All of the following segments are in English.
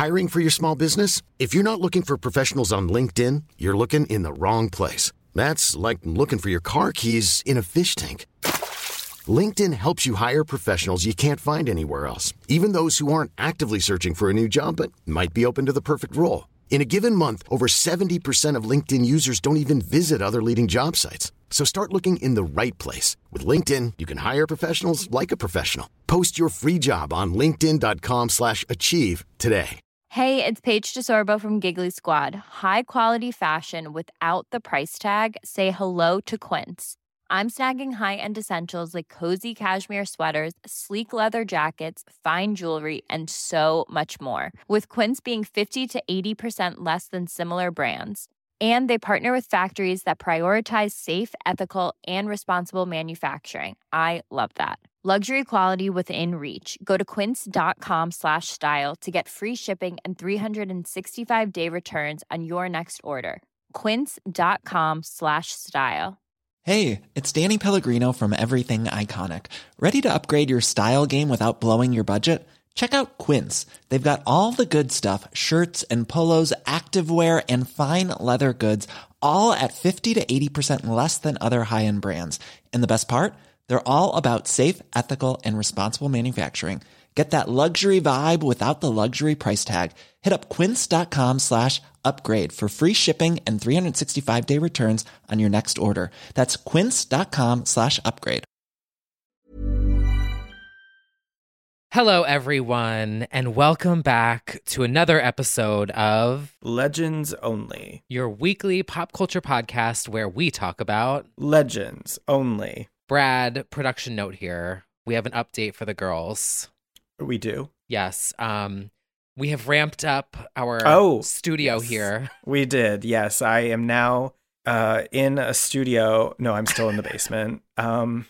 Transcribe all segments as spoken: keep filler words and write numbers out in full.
Hiring for your small business? If you're not looking for professionals on LinkedIn, you're looking in the wrong place. That's like looking for your car keys in a fish tank. LinkedIn helps you hire professionals you can't find anywhere else, even those who aren't actively searching for a new job but might be open to the perfect role. In a given month, over seventy percent of LinkedIn users don't even visit other leading job sites. So start looking in the right place. With LinkedIn, you can hire professionals like a professional. Post your free job on linkedin.com slash achieve today. Hey, it's Paige DeSorbo from Giggly Squad. High quality fashion without the price tag. Say hello to Quince. I'm snagging high-end essentials like cozy cashmere sweaters, sleek leather jackets, fine jewelry, and so much more. With Quince being fifty to eighty percent less than similar brands. And they partner with factories that prioritize safe, ethical, and responsible manufacturing. I love that. Luxury quality within reach. Go to quince.com slash style to get free shipping and three sixty-five day returns on your next order. Quince.com slash style. Hey, it's Danny Pellegrino from Everything Iconic. Ready to upgrade your style game without blowing your budget? Check out Quince. They've got all the good stuff, shirts and polos, activewear, and fine leather goods, all at fifty to eighty percent less than other high-end brands. And the best part? They're all about safe, ethical, and responsible manufacturing. Get that luxury vibe without the luxury price tag. Hit up quince.com slash upgrade for free shipping and three sixty-five day returns on your next order. That's quince.com slash upgrade. Hello, everyone, and welcome back to another episode of Legends Only, your weekly pop culture podcast where we talk about Legends Only. Brad, production note here. We have an update for the girls. We do? Yes. Um, we have ramped up our oh, studio yes. here. We did. Yes, I am now uh, in a studio. No, I'm still in the basement. Um,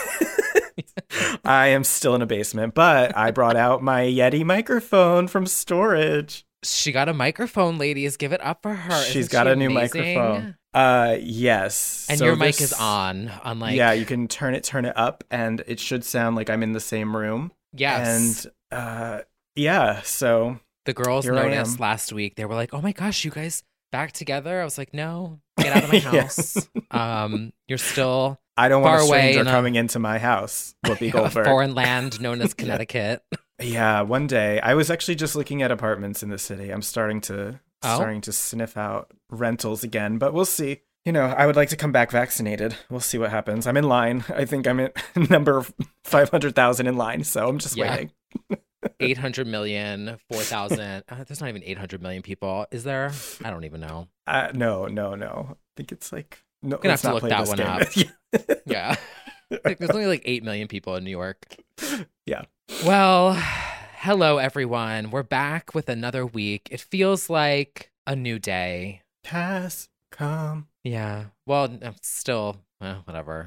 I am still in a basement, but I brought out my Yeti microphone from storage. She got a microphone, ladies. Give it up for her. She's Isn't got she a new amazing? microphone. Uh, yes. And so your mic this, is on. Unlike yeah, you can turn it, turn it up, and it should sound like I'm in the same room. Yes. And uh, yeah, so the girls here I noticed am. last week. They were like, "Oh my gosh, you guys back together?" I was like, "No, get out of my house. um, you're still." I don't far want a stranger away in coming into my house. Whoopi a Goldberg. foreign land known as Connecticut. Yeah, one day I was actually just looking at apartments in the city. I'm starting to Oh? starting to sniff out rentals again, but we'll see. You know, I would like to come back vaccinated. We'll see what happens. I'm in line. I think I'm at number five hundred thousand in line, so I'm just Yeah. waiting. eight hundred million, four thousand. Uh, there's not even eight hundred million people. Is there? I don't even know. Uh, no, no, no. I think it's like no. Gonna let's have to not look play that this one game. up. Yeah. Like, there's only like eight million people in New York. Yeah. Well, hello, everyone. We're back with another week. It feels like a new day. Has come. Yeah. Well, I'm still, well, whatever.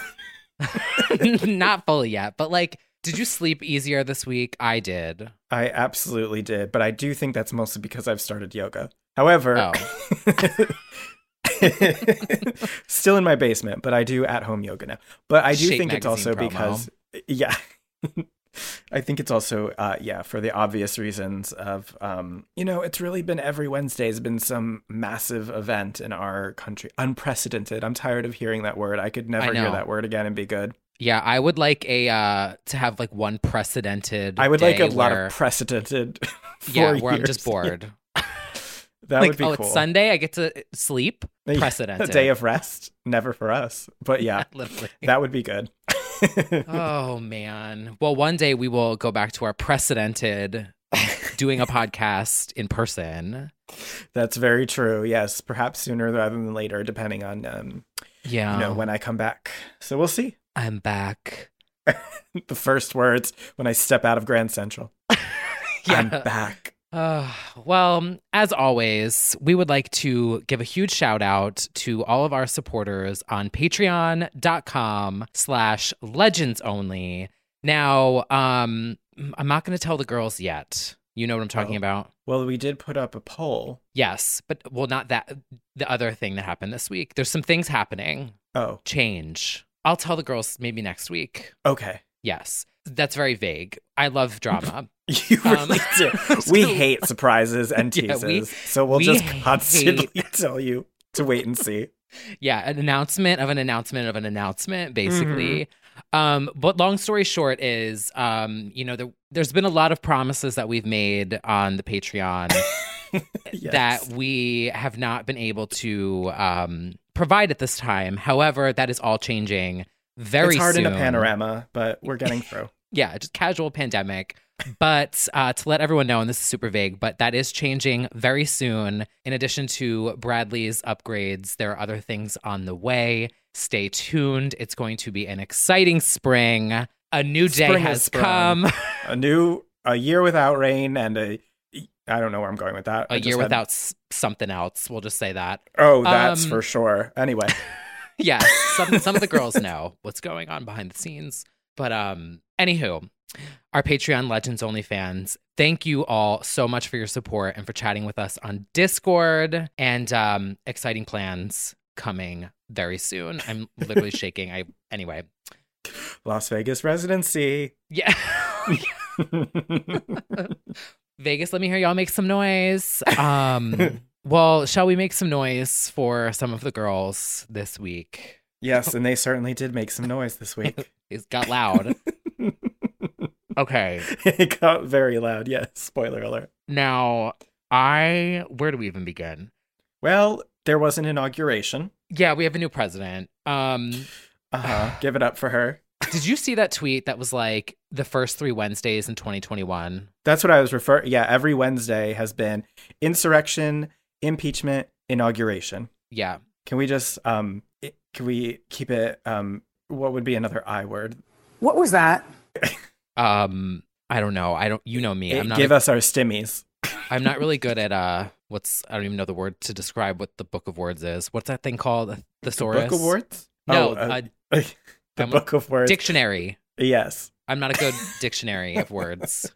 Not fully yet, but like, did you sleep easier this week? I did. I absolutely did, but I do think that's mostly because I've started yoga. However, Oh. still in my basement, but I do at-home yoga now. But I do Shape think it's also magazine because, yeah, I think it's also, uh, yeah, for the obvious reasons of, um, you know, it's really been every Wednesday has been some massive event in our country. Unprecedented. I'm tired of hearing that word. I could never I know. hear that word again and be good. Yeah, I would like a uh to have like one precedented. I would like day a lot where- of precedented. yeah, four where I'm just years. bored. That like, would be oh, cool. it's Sunday. I get to sleep. Yeah, Precedented. A day of rest. Never for us. But yeah, Literally. that would be good. Oh man. Well, one day we will go back to our precedented doing a podcast in person. That's very true. Yes, perhaps sooner rather than later, depending on um, Yeah. you know, when I come back. So we'll see. I'm back. The first words when I step out of Grand Central. Yeah. I'm back. Uh, well, as always, we would like to give a huge shout out to all of our supporters on patreon.com slash legends only. Now, um, I'm not going to tell the girls yet. You know what I'm talking Oh. about? Well, we did put up a poll. Yes, but well, not that. The other thing that happened this week. There's some things happening. Oh, Change. I'll tell the girls maybe next week. okay. Yes. That's very vague. I love drama. You really Um, do. We hate surprises and Yeah, teases, we- so we'll we just hate- constantly tell you to wait and see. Yeah, an announcement of an announcement of an announcement, basically. Um, but long story short is, um, you know, the, there's been a lot of promises that we've made on the Patreon Yes. that we have not been able to um, provide at this time. However, that is all changing very It's hard soon. in a panorama, but we're getting through. Yeah, just casual pandemic. But uh, to let everyone know, and this is super vague, but that is changing very soon. In addition to Bradley's upgrades, there are other things on the way. Stay tuned. It's going to be an exciting spring. A new day Spring has sprung. come. A new a year without rain and a I don't know where I'm going with that. A I just year had- without s- something else. We'll just say that. Oh, that's Um, for sure. Anyway, Yeah, some some of the girls know what's going on behind the scenes. But um, anywho, our Patreon Legends Only fans, thank you all so much for your support and for chatting with us on Discord, and um, exciting plans coming very soon. I'm literally shaking. I anyway. Las Vegas residency. Yeah. Vegas, let me hear y'all make some noise. Um, well, shall we make some noise for some of the girls this week? Yes, and they certainly did make some noise this week. It got loud. Okay. It got very loud. Yes, spoiler alert. Now, I where do we even begin? Well, there was an inauguration. Yeah, we have a new president. Um, Uh-huh. Give it up for her. did you see that tweet that was like the first three Wednesdays in twenty twenty-one? That's what I was referring. Yeah, every Wednesday has been insurrection, impeachment, inauguration. Yeah. Can we just um i- can we keep it um what would be another I word? What was that? Um, I don't know. I don't. You know me. I'm not. Give a- us our stimmies. I'm not really good at uh. What's I don't even know the word to describe what the Book of Words is. What's that thing called? The thesaurus. Book of words? No, Oh, uh, uh, the I'm a- book of words. dictionary. Yes. I'm not a good dictionary of words.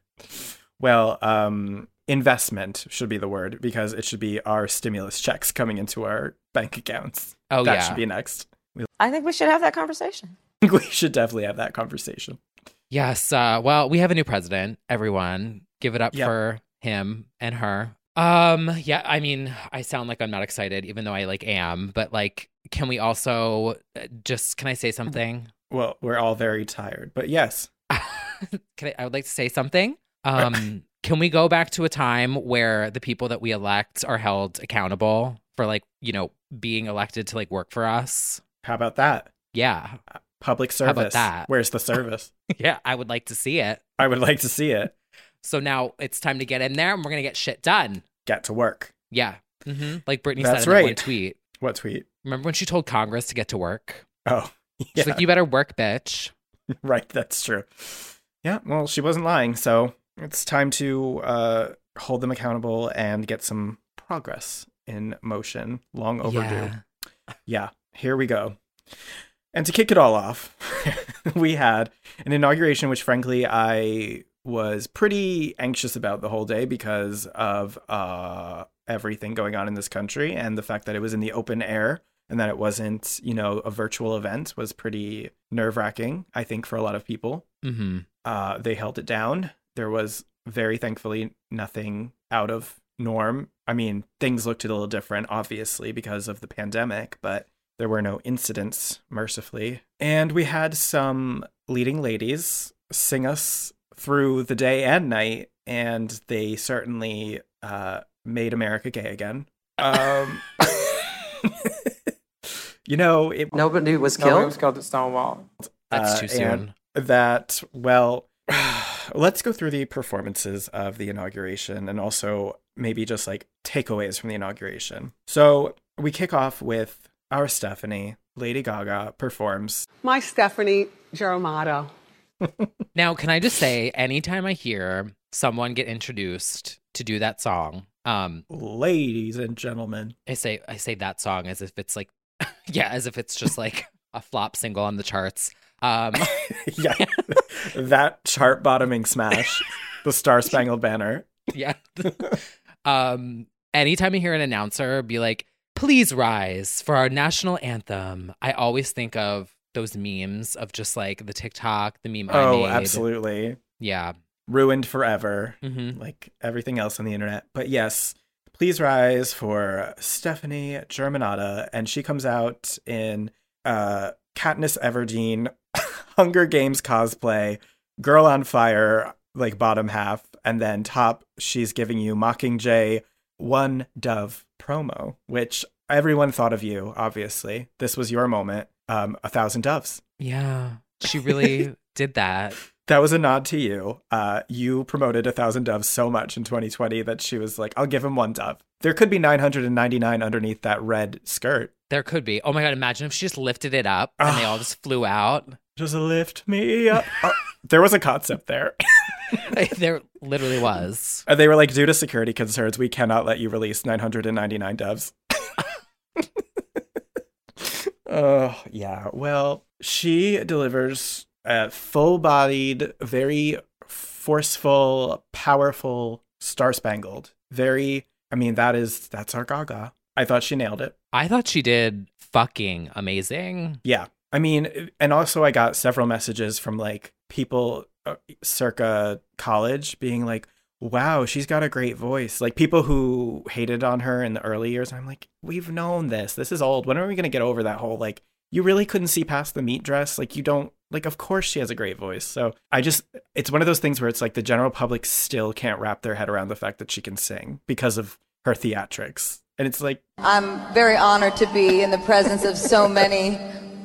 Well, um, investment should be the word because it should be our stimulus checks coming into our bank accounts. Oh that yeah. should be next. I think we should have that conversation. We should definitely have that conversation. Yes. Uh, well, we have a new president. Everyone, give it up Yep. for him and her. Um. Yeah. I mean, I sound like I'm not excited, even though I like am. But like, can we also uh, just? Can I say something? Well, we're all very tired, but yes. Can I, I would like to say something. Um. Can we go back to a time where the people that we elect are held accountable for, like, you know, being elected to like work for us? How about that? Yeah. Public How about service. that? Where's the service? Yeah. I would like to see it. I would like to see it. So now it's time to get in there and we're going to get shit done. Get to work. Yeah. Mm-hmm. Like Brittany That's said in that one right. tweet. What tweet? Remember when she told Congress to get to work? Oh, She's yeah. like, you better work, bitch. Right, that's true. Yeah, well, she wasn't lying, so it's time to uh, hold them accountable and get some progress in motion. Long overdue. Yeah. Yeah, here we go. And to kick it all off, we had an inauguration, which frankly I was pretty anxious about the whole day because of uh, everything going on in this country, and the fact that it was in the open air and that it wasn't, you know, a virtual event was pretty nerve-wracking, I think, for a lot of people. Mm-hmm. Uh, they held it down. There was very thankfully nothing out of norm. I mean, things looked a little different, obviously, because of the pandemic, but there were no incidents, mercifully. And we had some leading ladies sing us through the day and night, and they certainly uh, made America gay again. Um, you know, it, Nobody was No, it killed. was killed at Stonewall. That's Uh, too and soon. that, well, let's go through the performances of the inauguration and also maybe just like takeaways from the inauguration. So we kick off with our Stephanie. Lady Gaga performs. My Stephanie Germano. Now, can I just say, anytime I hear someone get introduced to do that song, um, Ladies and gentlemen. I say I say that song as if it's like, yeah, as if it's just like a flop single on the charts. Um, Yeah, that chart bottoming smash, the Star Spangled Banner. yeah. um, anytime I hear an announcer be like, "Please rise for our national anthem," I always think of those memes of just like the TikTok, the meme I Oh, made. absolutely. Yeah. Ruined forever, Mm-hmm. like everything else on the internet. But yes, Please Rise for Stephanie Germanotta. And she comes out in uh, Katniss Everdeen, Hunger Games cosplay, Girl on Fire, like bottom half. And then top, she's giving you Mockingjay One Dove promo, which everyone thought of you, obviously. This was your moment. Um, a thousand doves. Yeah. She really did that. That was a nod to you. Uh, you promoted A Thousand Doves so much in twenty twenty that she was like, I'll give him one dove. There could be nine hundred ninety-nine underneath that red skirt. There could be. Oh my God, imagine if she just lifted it up and they all just flew out. Just lift me up. Oh, there was a concept there. There literally was. And they were like, due to security concerns, we cannot let you release nine hundred ninety-nine doves. Oh, yeah. Well, she delivers a full-bodied, very forceful, powerful Star Spangled. Very, I mean, that is, that's our Gaga. I thought she nailed it. I thought she did fucking amazing. Yeah. I mean, and also I got several messages from like people uh, circa college being like, wow, she's got a great voice. Like people who hated on her in the early years. I'm like, we've known this. This is old. When are we going to get over that whole, like, you really couldn't see past the meat dress? Like, you don't, like, of course she has a great voice. So I just, it's one of those things where it's like the general public still can't wrap their head around the fact that she can sing because of her theatrics. And it's like, I'm very honored to be in the presence of so many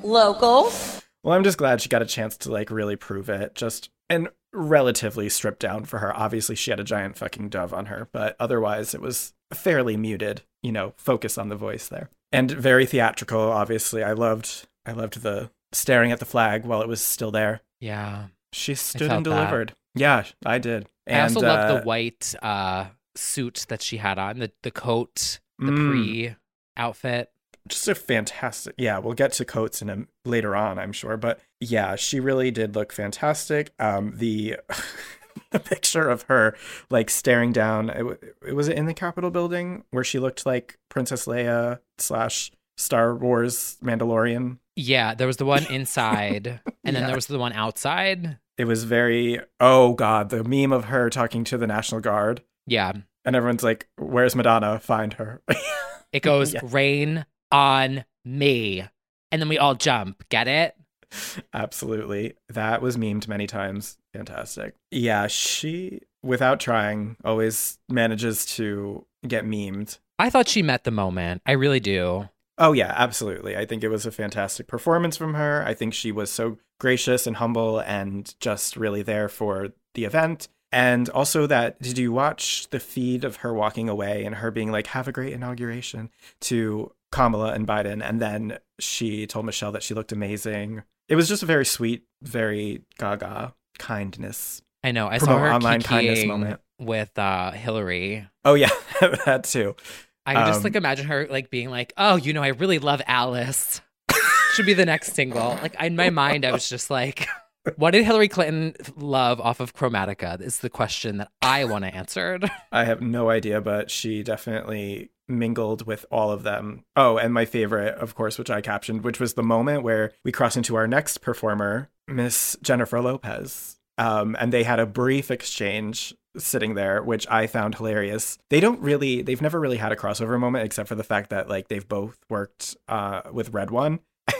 locals. well, I'm just glad she got a chance to like really prove it. Just, and relatively stripped down for her. Obviously, she had a giant fucking dove on her, but otherwise it was fairly muted, you know, focus on the voice there. And very theatrical, obviously. I loved I loved the staring at the flag while it was still there. Yeah. She stood felt and delivered. That. Yeah, I did. And, I also uh, loved the white uh, suit that she had on, the, the coat, the Mm. pre outfit. Just a fantastic, yeah, we'll get to coats in a, later on, I'm sure. But yeah, she really did look fantastic. Um, the, the picture of her like staring down, it, it was in the Capitol building where she looked like Princess Leia slash Star Wars Mandalorian. Yeah, there was the one inside, and then Yeah. there was the one outside. It was very, oh God, the meme of her talking to the National Guard. Yeah. And everyone's like, where's Madonna? Find her. It goes, Yeah. rain on me. And then we all jump. Get it? Absolutely. That was memed many times. Fantastic. Yeah, she, without trying, always manages to get memed. I thought she met the moment. I really do. Oh, yeah, absolutely. I think it was a fantastic performance from her. I think she was so gracious and humble and just really there for the event. And also that, did you watch the feed of her walking away and her being like, have a great inauguration to Kamala and Biden? And then she told Michelle that she looked amazing. It was just a very sweet, very Gaga kindness. I know. I saw Promote her online kindness kikiing moment. with uh, Hillary. Oh, yeah, that too. I can just Um, like imagine her like being like, oh, you know, I really love Alice. Should be the next single. Like in my mind, I was just like, what did Hillary Clinton love off of Chromatica? Is the question that I want to answer. I have no idea, but she definitely mingled with all of them. Oh, and my favorite, of course, which I captioned, which was the moment where we cross into our next performer, Miss Jennifer Lopez. Um, and they had a brief exchange sitting there, which I found hilarious. They don't really, they've never really had a crossover moment, except for the fact that like they've both worked uh, with Red One.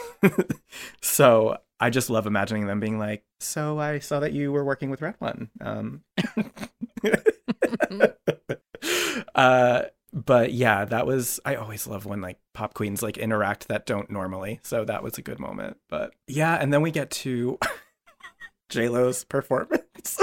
So I just love imagining them being like, so I saw that you were working with Red One. Um, uh, but yeah, that was, I always love when like pop queens like interact that don't normally. So that was a good moment. But yeah, and then we get to J-Lo's performance,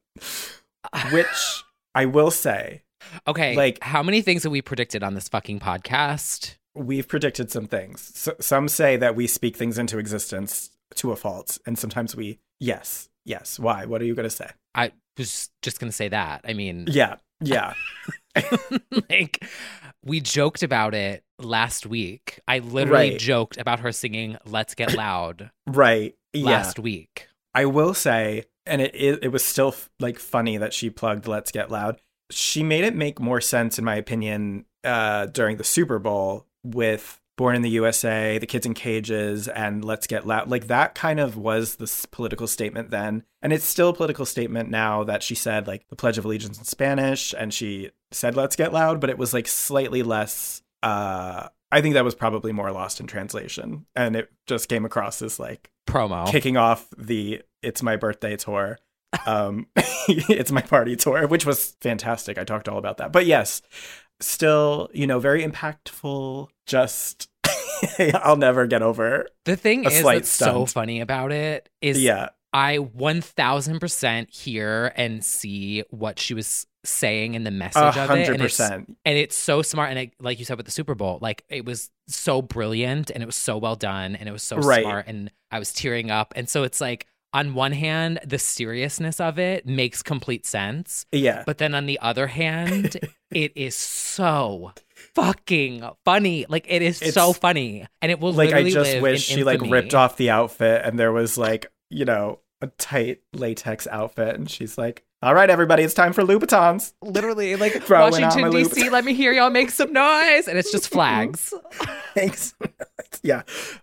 which I will say, Okay, Like- like how many things have we predicted on this fucking podcast? we've predicted some things. So, some say that we speak things into existence to a fault. And sometimes we, yes, yes. Why? What are you going to say? I was just gonna say that. I mean, Yeah, yeah. like we joked about it last week. I literally Right. joked about her singing "Let's Get Loud" Right. Yeah. last week. I will say, and it, it it was still like funny that she plugged Let's Get Loud. She made it make more sense, in my opinion, uh, during the Super Bowl with Born in the U S A, The Kids in Cages, and Let's Get Loud. Like that kind of was the s- political statement then. And it's still a political statement now that she said like the Pledge of Allegiance in Spanish and she said Let's Get Loud, but it was like slightly less, uh, I think that was probably more lost in translation. And it just came across as like promo kicking off the It's My Birthday tour. Um, It's My Party tour, which was fantastic. I talked all about that. But yes, still, you know, very impactful. Just, I'll never get over. The thing a is slight that's so stunt. funny about it is Yeah. I one thousand percent hear and see what she was saying in the message A of it. hundred And it's, percent. and it's so smart. And it, like you said with the Super Bowl, like it was so brilliant and it was so well done and it was so Right. smart. And I was tearing up. And so it's like, on one hand, the seriousness of it makes complete sense. Yeah. But then on the other hand, it is so fucking funny. Like it is It's- so funny. And it will Like, I literally just live wish in she like infamy. ripped off the outfit and there was like, you know, a tight latex outfit. And she's like, all right, everybody, it's time for Louboutins. Literally, like Throwing on Washington, my D loops. C, let me hear y'all make some noise. And it's just flags. Thanks. Yeah.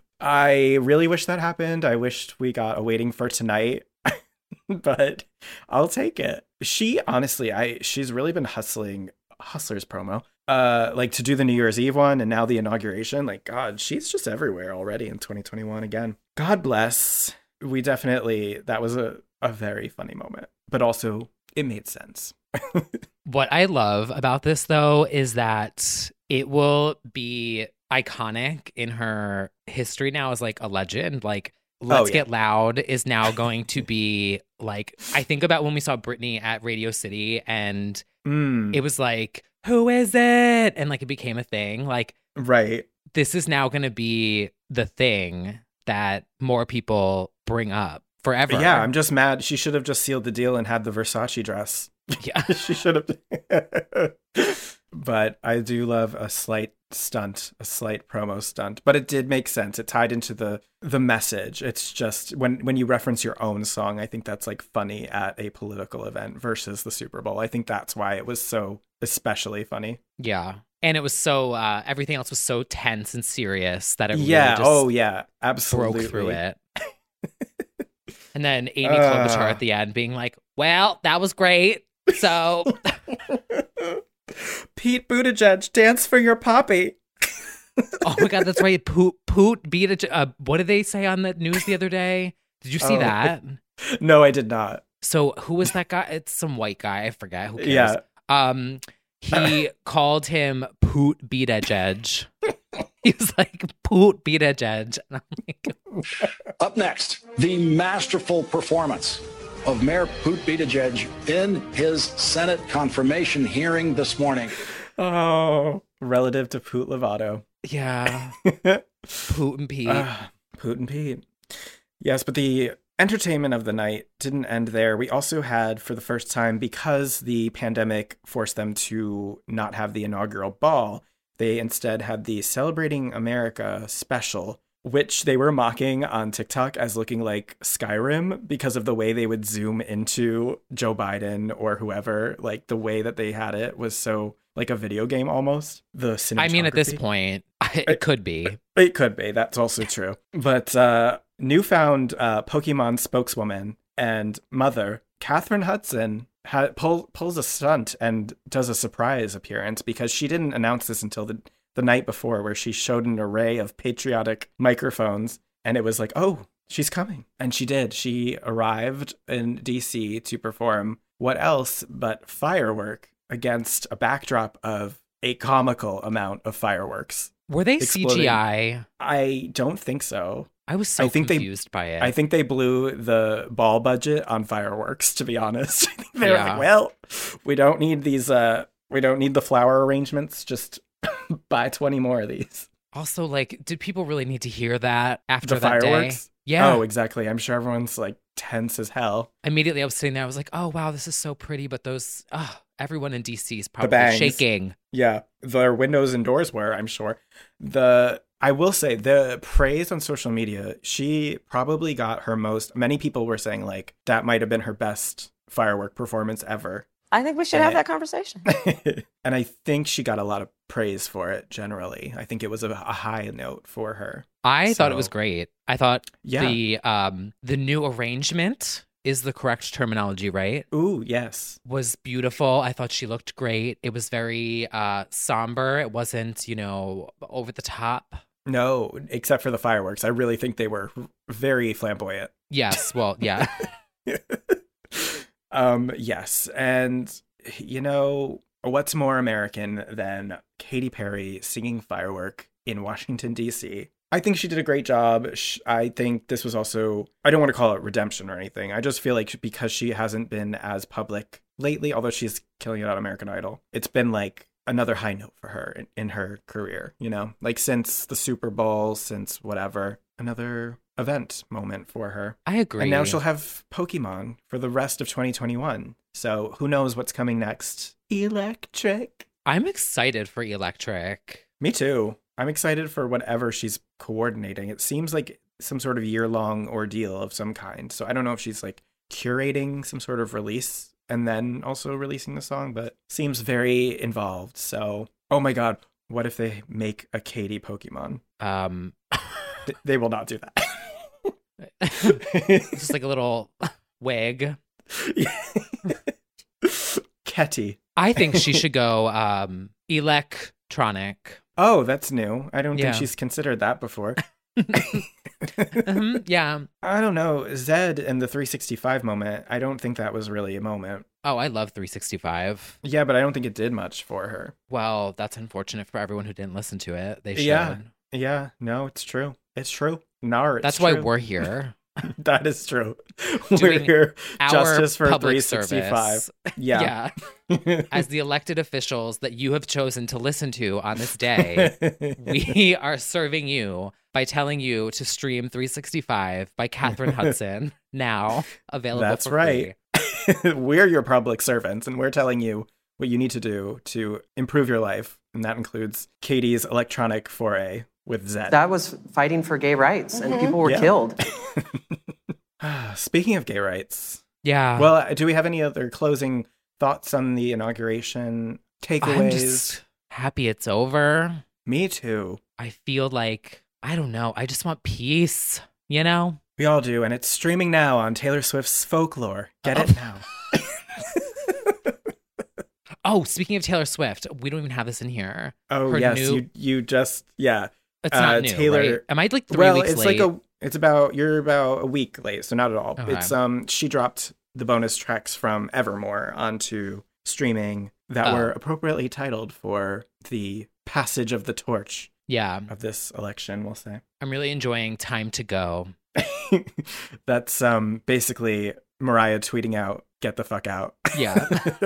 I really wish that happened. I wished we got a Waiting for Tonight, but I'll take it. She honestly, I she's really been hustling Hustlers promo. Uh like to do the New Year's Eve one and now the inauguration. Like God, she's just everywhere already in twenty twenty-one again. God bless. We definitely that was a, a very funny moment. But also it made sense. What I love about this, though, is that it will be iconic in her history now as like a legend. Like, Let's yeah. Get Loud is now going to be like, I think about when we saw Britney at Radio City and Mm, it was like, who is it? And like it became a thing. Like, right. this is now going to be the thing that more people bring up forever. Yeah, I'm just mad. She should have just sealed the deal and had the Versace dress. Yeah. She should have. But I do love a slight stunt, a slight promo stunt. But it did make sense. It tied into the the message. It's just when when you reference your own song, I think that's like funny at a political event versus the Super Bowl. I think that's why it was so especially funny. Yeah. And it was so, uh, everything else was so tense and serious that it Yeah. really just Oh, yeah. Absolutely. broke through it. And then Amy Uh. Klobuchar at the end being like, well, that was great. So, Pete Buttigieg, dance for your poppy. oh my God, that's right. Poot, Poot beat a, uh, what did they say on the news the other day? Did you see Oh. that? No, I did not. So who was that guy? It's some white guy. I forget. Who cares? Yeah. Um, he called him Poot Buttigieg. He was like, Poot Buttigieg. And I'm like, Up next, the masterful performance of Mayor Poot Buttigieg in his Senate confirmation hearing this morning. Oh, relative to Poot Lovato. yeah, Poot and Pete. Uh, Poot and Pete. Yes, but the entertainment of the night didn't end there. We also had, for the first time, because the pandemic forced them to not have the inaugural ball, they instead had the Celebrating America special, which they were mocking on TikTok as looking like Skyrim because of the way they would zoom into Joe Biden or whoever. Like the way that they had it was so like a video game almost. The cinematography. I mean, at this point, it, it could be. It could be. That's also true. But uh, newfound uh, Pokemon spokeswoman and mother, Catherine Hudson, ha- pull, pulls a stunt and does a surprise appearance because she didn't announce this until the, the night before, where she showed an array of patriotic microphones. And it was like, oh, she's coming. And she did. She arrived in D C to perform what else but firework against a backdrop of a comical amount of fireworks. Were they Exploding. C G I? I don't think so. I was so I think confused they, by it. I think they blew the ball budget on fireworks, to be honest. I think they were Yeah. like, well, we don't need these, uh, we don't need the flower arrangements. Just buy twenty more of these. Also, like, did people really need to hear that after The that fireworks? day? Yeah. Oh, exactly. I'm sure everyone's like tense as hell. Immediately I was sitting there, I was like, oh, wow, this is so pretty. But those, oh, everyone in D C is probably bangs. shaking. Yeah, their windows and doors were, I'm sure. The I will say the praise on social media, she probably got her most. Many people were saying like that might have been her best firework performance ever. I think we should and have it, that conversation. And I think she got a lot of praise for it generally. I think it was a, a high note for her. I so, thought it was great. I thought yeah. the um the new arrangement is the correct terminology, right? Ooh, yes. Was beautiful. I thought she looked great. It was very uh somber. It wasn't, you know, over the top. No, except for the fireworks. I really think they were very flamboyant. Yes, well, yeah. um, yes. And, you know, what's more American than Katy Perry singing Firework in Washington, D C? I think she did a great job. I think this was also, I don't want to call it redemption or anything. I just feel like because she hasn't been as public lately, although she's killing it on American Idol, it's been like another high note for her in, in her career, you know, like since the Super Bowl, since whatever, another event moment for her. I agree. And now she'll have Pokemon for the rest of twenty twenty-one. So who knows what's coming next? Electric. I'm excited for Electric. Me too. I'm excited for whatever she's coordinating. It seems like some sort of year-long ordeal of some kind. So I don't know if she's like curating some sort of release and then also releasing the song, but seems very involved. So, oh my God, what if they make a Katy Pokemon? Um, Th- they will not do that. Just like a little wig. Ketty. I think she should go um, electronic. Oh, that's new. I don't Yeah. think she's considered that before. mm-hmm, yeah. I don't know. Zed and the three sixty-five moment, I don't think that was really a moment. Oh, I love three sixty-five. Yeah, but I don't think it did much for her. Well, that's unfortunate for everyone who didn't listen to it. They should. Yeah. Yeah. No, it's true. It's true. Nar, it's That's true. why we're here. That is true. Doing We're here. our Justice for public three sixty-five. service. Yeah. Yeah. As the elected officials that you have chosen to listen to on this day, we are serving you by telling you to stream three sixty-five by Katherine Hudson, now available That's for right. free. We're your public servants, and we're telling you what you need to do to improve your life. And that includes Katie's electronic foray with Zed. That was fighting for gay rights, and people were Yeah. killed. Speaking of gay rights, Yeah. well, do we have any other closing thoughts on the inauguration? Takeaways? I'm just happy it's over. Me too. I feel like, I don't know, I just want peace, you know? We all do, and it's streaming now on Taylor Swift's Folklore. Get Oh. it now. Oh, speaking of Taylor Swift, we don't even have this in here. Oh, Her yes, new- you you just, yeah. It's Uh, not new, Taylor- right? Am I like three well, weeks it's late? like a, it's about, you're about a week late, so not at all. Okay. It's, um, she dropped the bonus tracks from Evermore onto streaming that Oh. were appropriately titled for the passage of the torch Yeah, of this election, we'll say. I'm really enjoying Time to Go. That's um basically Mariah tweeting out, "Get the fuck out." Yeah.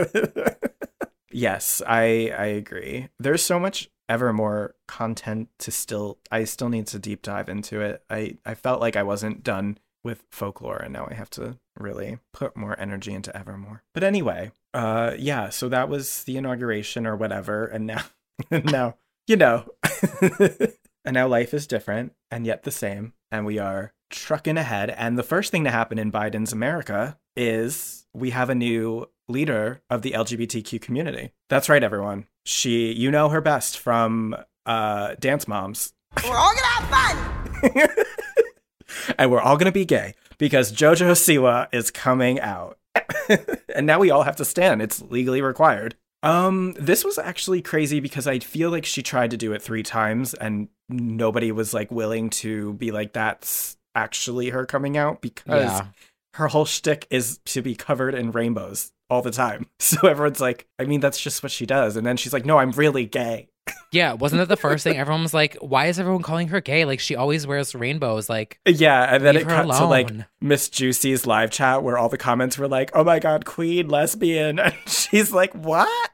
Yes, I I agree. There's so much Evermore content to still I still need to deep dive into it. I I felt like I wasn't done with Folklore, and now I have to really put more energy into Evermore. But anyway, uh yeah, so that was the inauguration or whatever, and now now you know. And now life is different and yet the same, and we are trucking ahead. And the first thing to happen in Biden's America is we have a new leader of the L G B T Q community. That's right, everyone. She, you know her best from uh, Dance Moms. We're all gonna have fun! And we're all gonna be gay because JoJo Siwa is coming out. And now we all have to stand. It's legally required. Um, this was actually crazy because I feel like she tried to do it three times and nobody was like willing to be like, that's actually her coming out, because Yeah. her whole shtick is to be covered in rainbows all the time. So everyone's like, I mean, that's just what she does. And then she's like, no, I'm really gay. Yeah, wasn't that the first thing? Everyone was like, why is everyone calling her gay? Like, she always wears rainbows. Like, Yeah, and then leave it her cut to like alone. Miss Juicy's live chat where all the comments were like, oh my god, queen, lesbian. And she's like, what?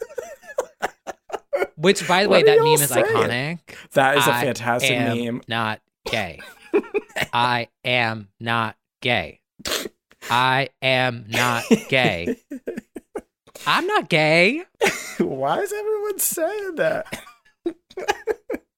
Which, by the What way, are that y'all meme is saying? iconic. That is a I fantastic am meme. Not gay. I am not gay. I am not gay. I'm not gay. Why is everyone saying that?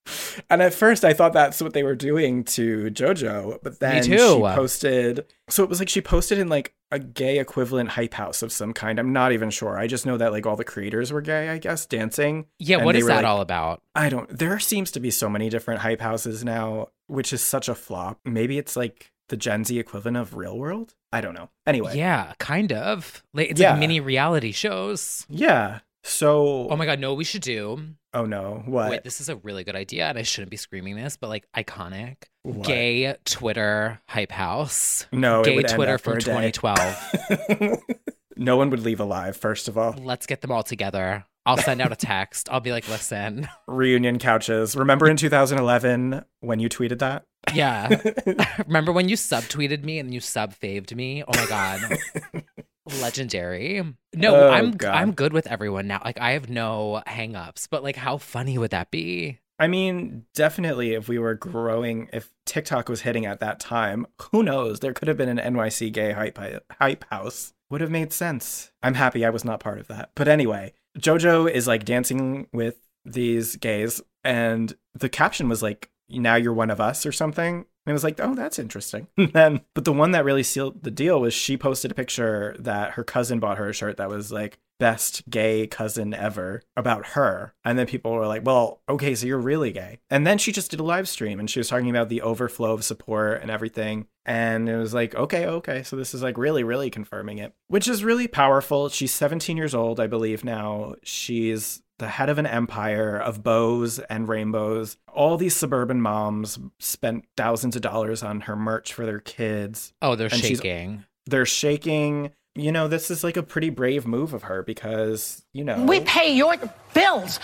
And at first I thought that's what they were doing to JoJo, but then Me too. she posted, so it was like she posted in like a gay equivalent hype house of some kind. I'm not even sure. I just know that like all the creators were gay, I guess, dancing. Yeah, And what they is were, that like- all about? I don't, there seems to be so many different hype houses now, which is such a flop. Maybe it's like the Gen Z equivalent of Real World? I don't know. Anyway. Yeah, kind of. Like, it's Yeah. like mini reality shows. Yeah. So. Oh my God, no, what we should do. Oh no. What? Wait, this is a really good idea, and I shouldn't be screaming this, but like iconic. What? Gay Twitter hype house. No, it Gay would end Twitter after from a day. twenty twelve. No one would leave alive, first of all. Let's get them all together. I'll send out a text. I'll be like, listen. Reunion couches. Remember in two thousand eleven when you tweeted that? Yeah. Remember when you subtweeted me and you sub-faved me? Oh my God. Legendary. No, Oh, I'm God. I'm good with everyone now. Like, I have no hang-ups, but like, how funny would that be? I mean, definitely if we were growing, if TikTok was hitting at that time, who knows? There could have been an N Y C gay hype, hype house. Would have made sense. I'm happy I was not part of that. But anyway, JoJo is like dancing with these gays, and the caption was like, now you're one of us or something. And it was like, oh, that's interesting. And then, but the one that really sealed the deal was she posted a picture that her cousin bought her a shirt that was like, best gay cousin ever, about her. And then people were like, well, okay, so you're really gay. And then she just did a live stream and she was talking about the overflow of support and everything. And it was like, okay, okay. So this is like really, really confirming it, which is really powerful. She's seventeen years old, I believe now. She's the head of an empire of bows and rainbows. All these suburban moms spent thousands of dollars on her merch for their kids. Oh, they're And she's- shaking. They're shaking. You know, this is like a pretty brave move of her because, you know. We pay your bills.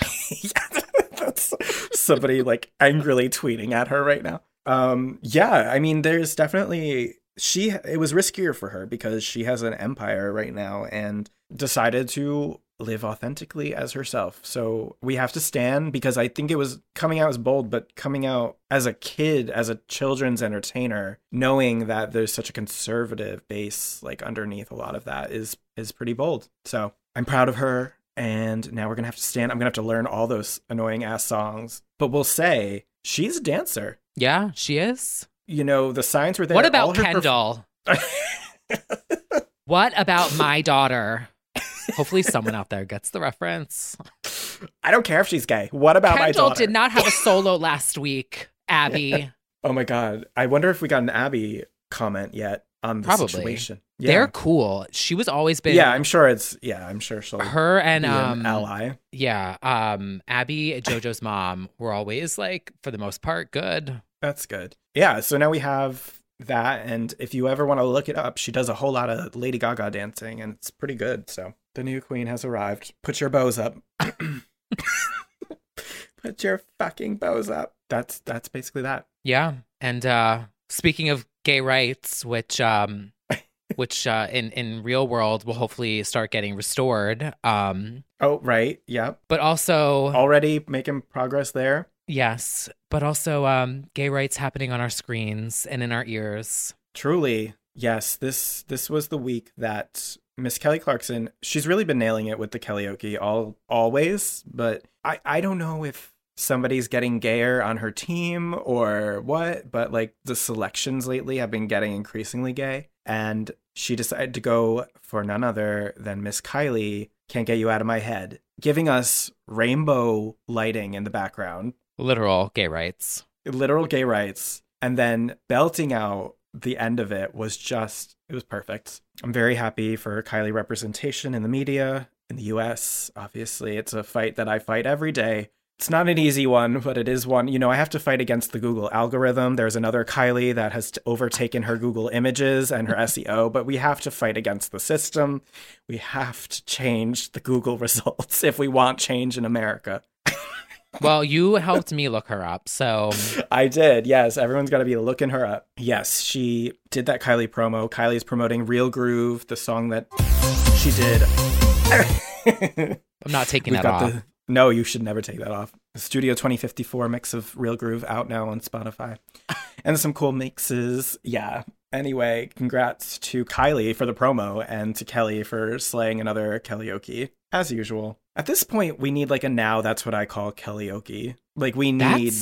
That's somebody like angrily tweeting at her right now. Um, yeah, I mean, there's definitely she. It was riskier for her because she has an empire right now and decided to live authentically as herself. So we have to stand because I think it was coming out as bold, but coming out as a kid, as a children's entertainer, knowing that there's such a conservative base like underneath a lot of that is is pretty bold. So I'm proud of her. And now we're going to have to stand. I'm going to have to learn all those annoying ass songs. But we'll say she's a dancer. Yeah, she is. You know, the signs were there. What All about her Kendall? perf- What about my daughter? Hopefully someone out there gets the reference. I don't care if she's gay. What about my Kendall daughter? did not have a solo last week, Abby. Oh my God. I wonder if we got an Abby comment yet on the Probably. situation. They're cool. She was always been. Yeah, I'm sure it's, yeah, I'm sure she'll her and be an um ally. Yeah, um Abby, JoJo's mom, were always like, for the most part, good. That's good. Yeah, so now we have that, and if you ever want to look it up, she does a whole lot of Lady Gaga dancing, and it's pretty good. So the new queen has arrived. Put your bows up. Put your fucking bows up. That's that's basically that. Yeah, and uh speaking of gay rights, which um which uh in in real world will hopefully start getting restored. Um Oh, right. Yeah. but also Already making progress there. yes, but also um gay rights happening on our screens and in our ears. Truly, yes. This this was the week that Miss Kelly Clarkson, she's really been nailing it with the karaoke all always, but I I don't know if somebody's getting gayer on her team or what, but like the selections lately have been getting increasingly gay, and she decided to go for none other than Miss Kylie, Can't Get You Out of My Head, giving us rainbow lighting in the background, Literal gay rights. literal gay rights, and then belting out the end of it was just, it was perfect. I'm very happy for Kylie representation in the media in the U S. Obviously, it's a fight that I fight every day. It's not an easy one, but it is one. You know, I have to fight against the Google algorithm. There's another Kylie that has overtaken her Google images and her S E O, but we have to fight against the system. We have to change the Google results if we want change in America. Well, you helped me look her up, so I did. Yes. Everyone's got to be looking her up. Yes. She did that Kylie promo. Kylie's promoting Real Groove, the song that she did. I'm not taking We've that got off. the- no, you should never take that off. The Studio twenty fifty-four mix of Real Groove out now on Spotify. And some cool mixes. Yeah. Anyway, congrats to Kylie for the promo and to Kelly for slaying another karaoke, as usual. At this point, we need like a now that's what I call karaoke. Like we need... That's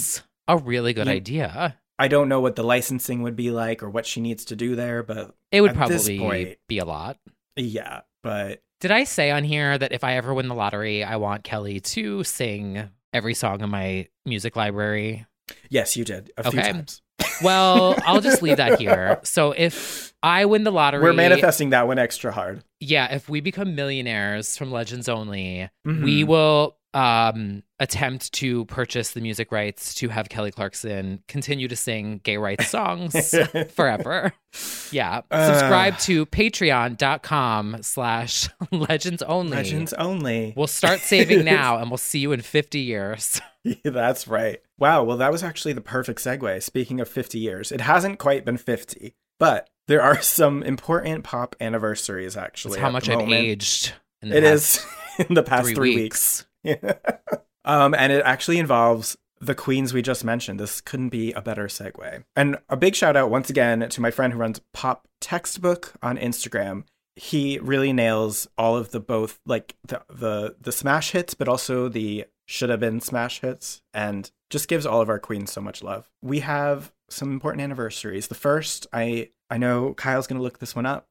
a really good You- idea. I don't know what the licensing would be like or what she needs to do there, but It would at this probably point, be a lot. yeah, but Did I say on here that if I ever win the lottery, I want Kelly to sing every song in my music library? yes, you did a few Okay. times. Well, I'll just leave that here. So if I win the lottery, We're manifesting that one extra hard. yeah, if we become millionaires from Legends Only, Mhm. we will um, attempt to purchase the music rights to have Kelly Clarkson continue to sing gay rights songs forever. Yeah. Uh. Subscribe to patreon.com slash legends only. Legends only. We'll start saving now and we'll see you in fifty years. Yeah, that's right. Wow. Well, that was actually the perfect segue. Speaking of fifty years, it hasn't quite been fifty, but there are some important pop anniversaries actually. That's how at much the I've moment. aged. In the It past is in the past three three, weeks. weeks. Yeah. um, and it actually involves the queens we just mentioned. This couldn't be a better segue. And a big shout out once again to my friend who runs Pop Textbook on Instagram. He really nails all of the both like the the the smash hits, but also the should have been smash hits, and just gives all of our queens so much love. We have some important anniversaries. The first, I I know Kyle's gonna look this one up.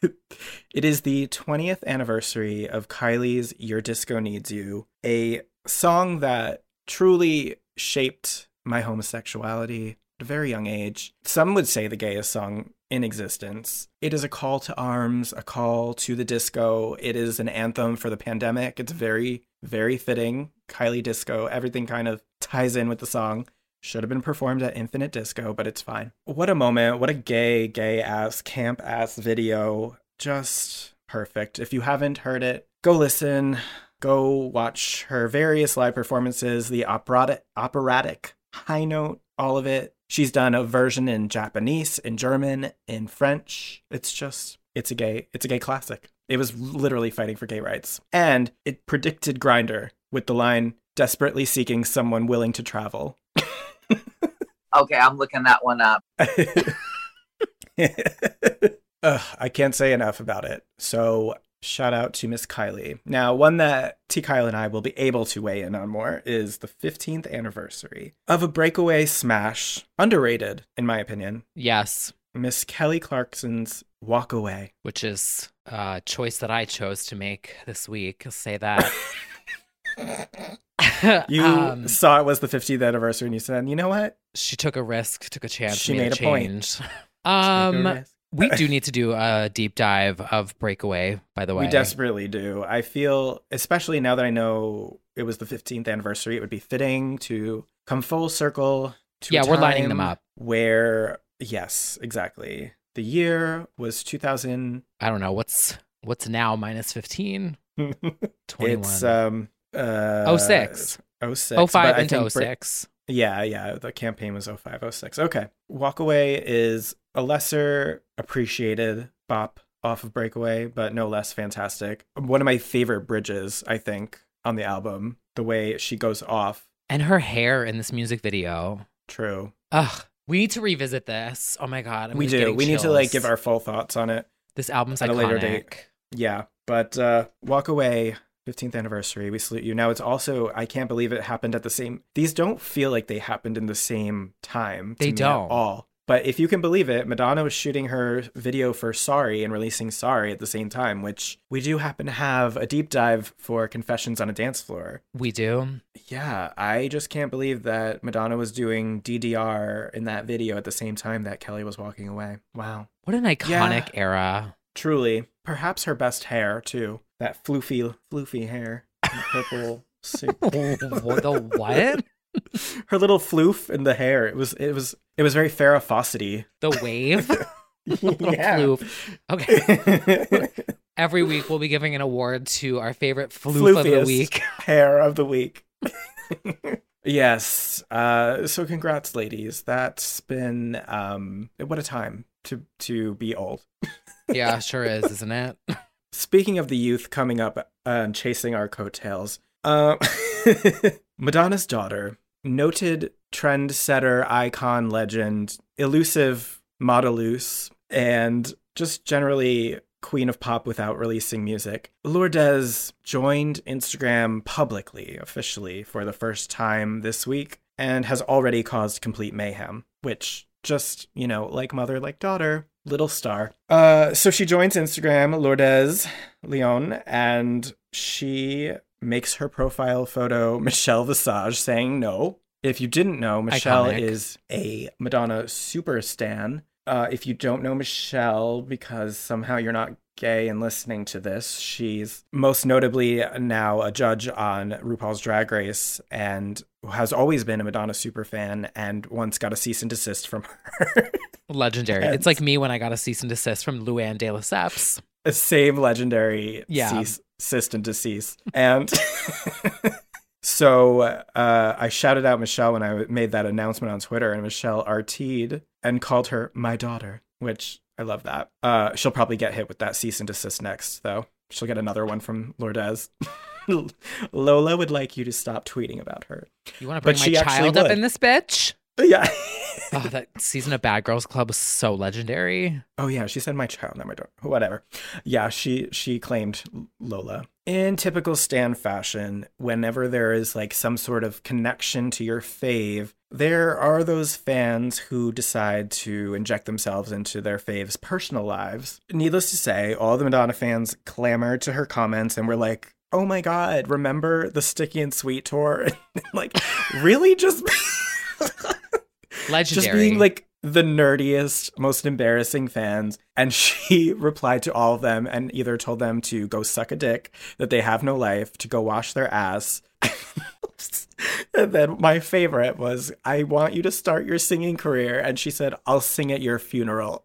It is the twentieth anniversary of Kylie's Your Disco Needs You, a song that truly shaped my homosexuality at a very young age. Some would say the gayest song in existence. It is a call to arms, a call to the disco. It is an anthem for the pandemic. It's very, very fitting. Kylie Disco, everything kind of ties in with the song. Should have been performed at Infinite Disco, but it's fine. What a moment. What a gay, gay ass, camp ass video. Just perfect. If you haven't heard it, go listen. Go watch her various live performances, the operatic, operatic high note, all of it. She's done a version in Japanese, in German, in French. It's just, it's a gay, it's a gay classic. It was literally fighting for gay rights. And it predicted Grindr with the line, desperately seeking someone willing to travel. Okay, I'm looking that one up. Ugh, I can't say enough about it. So shout out to Miss Kylie. Now, one that T. Kyle and I will be able to weigh in on more is the fifteenth anniversary of a breakaway smash, underrated, in my opinion. Yes. Miss Kelly Clarkson's Walk Away. Which is a choice that I chose to make this week. I'll say that. You Um, saw it was the fiftieth anniversary and you said, you know what? She took a risk, took a chance, She made, made a a point. change. Take Um, a risk. we do need to do a deep dive of Breakaway, by the way. We desperately do. I feel, especially now that I know it was the fifteenth anniversary, it would be fitting to come full circle to Yeah, a we're lining time them up. Where, yes, exactly. The year was two thousand. I don't know. What's what's now minus fifteen? twenty-one. It's um uh oh six. oh six. oh five but I into think oh six. Bra- Yeah, yeah. The campaign was oh five, oh six. Okay. Walk Away is a lesser appreciated bop off of Breakaway, but no less fantastic. One of my favorite bridges, I think, on the album. The way she goes off. And her hair in this music video. True. Ugh. We need to revisit this. Oh my god. I'm we just do. getting We need to like chills. give our full thoughts on it. This album's at iconic. a later date. Yeah. But uh Walk Away, fifteenth anniversary, we salute you. Now it's also, I can't believe it happened at the same, these don't feel like they happened in the same time. to They me don't. At all. But if you can believe it, Madonna was shooting her video for Sorry and releasing Sorry at the same time, which we do happen to have a deep dive for Confessions on a Dance Floor. We do. Yeah, I just can't believe that Madonna was doing D D R in that video at the same time that Kelly was walking away. Wow. What an iconic era. Truly. Perhaps her best hair, too. That floofy, floofy hair. The purple suit. What the what? Her little floof in the hair. It was it was it was very Farrah Fawcett-y. The wave? Yeah. Floof. Okay. Every week we'll be giving an award to our favorite floof of the Floofiest week. hair of the week. Yes. Uh, so congrats, ladies. That's been um what a time to to be old. Yeah, sure is, isn't it? Speaking of the youth coming up uh, and chasing our coattails, uh, Madonna's daughter, noted trendsetter, icon, legend, elusive modeloose, and just generally queen of pop without releasing music, Lourdes joined Instagram publicly, officially, for the first time this week. and has already caused complete mayhem, which just, you know, like mother, like daughter, little star. Uh, so she joins Instagram, Lourdes Leon, and she makes her profile photo Michelle Visage saying no. If you didn't know, Michelle Iconic. is a Madonna super stan. Uh, if you don't know Michelle, because somehow you're not gay and listening to this, she's most notably now a judge on RuPaul's Drag Race and has always been a Madonna super fan and once got a cease and desist from her. Legendary. And it's like me when I got a cease and desist from Luann de Lesseps. the same legendary Yeah. cease, cease and desist. And so uh, I shouted out Michelle when I made that announcement on Twitter, and Michelle R T'd and called her my daughter, which I love that. Uh, she'll probably get hit with that cease and desist next, though. She'll get another one from Lourdes. Lola would like you to stop tweeting about her. You want to But bring she my actually child up would. in this bitch? Yeah. Oh, that season of Bad Girls Club was so legendary. Oh yeah, she said my child, not my daughter. Whatever. Yeah, she she claimed Lola. In typical Stan fashion, whenever there is like some sort of connection to your fave, there are those fans who decide to inject themselves into their fave's personal lives. Needless to say, all the Madonna fans clamored to her comments and were like, "Oh my God, remember the Sticky and Sweet tour?" Like, really, just. Legendary. Just being like the nerdiest, most embarrassing fans. And she replied to all of them and either told them to go suck a dick, that they have no life, to go wash their ass. And then my favorite was, "I want you to start your singing career." And she said, "I'll sing at your funeral."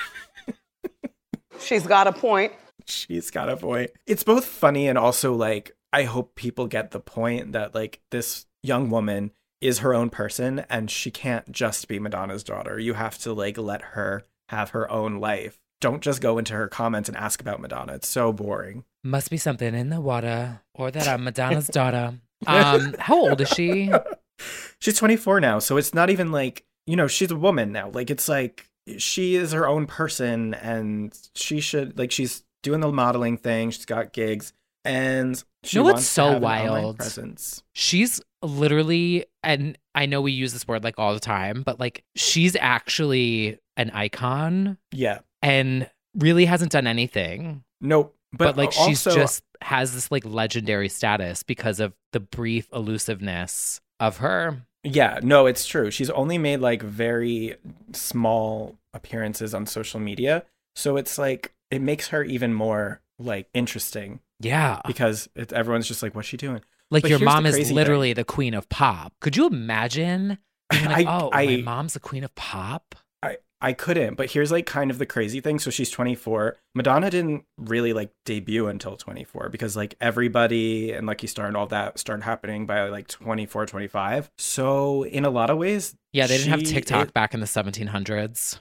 She's got a point. She's got a point. It's both funny and also like, I hope people get the point that like this young woman is her own person and she can't just be Madonna's daughter. You have to like let her have her own life. Don't just go into her comments and ask about Madonna. It's so boring. Must be something in the water, or that I'm Madonna's daughter. Um, how old is she? She's twenty-four now, so it's not even like, you know, she's a woman now. Like, it's like she is her own person and she should, like, she's doing the modeling thing. She's got gigs and she You know what's wants so to have an online wild? presence. She's literally, and I know we use this word like all the time, but like she's actually an icon Yeah. and really hasn't done anything. Nope. But, But, like she's also, just has this like legendary status because of the brief elusiveness of her. Yeah, no, it's true. She's only made like very small appearances on social media. So it's like, it makes her even more like interesting Yeah. because it's, everyone's just like, what's she doing? Like But your here's the mom is crazy literally thing. the queen of pop. Could you imagine? being like, I- oh, I- my mom's the queen of pop. I, I couldn't, but here's like kind of the crazy thing. So she's twenty-four. Madonna didn't really like debut until twenty-four because like Everybody and Lucky Star and all that started happening by like twenty-four, twenty-five. So in a lot of ways, Yeah, they didn't have she TikTok is- back in the seventeen hundreds.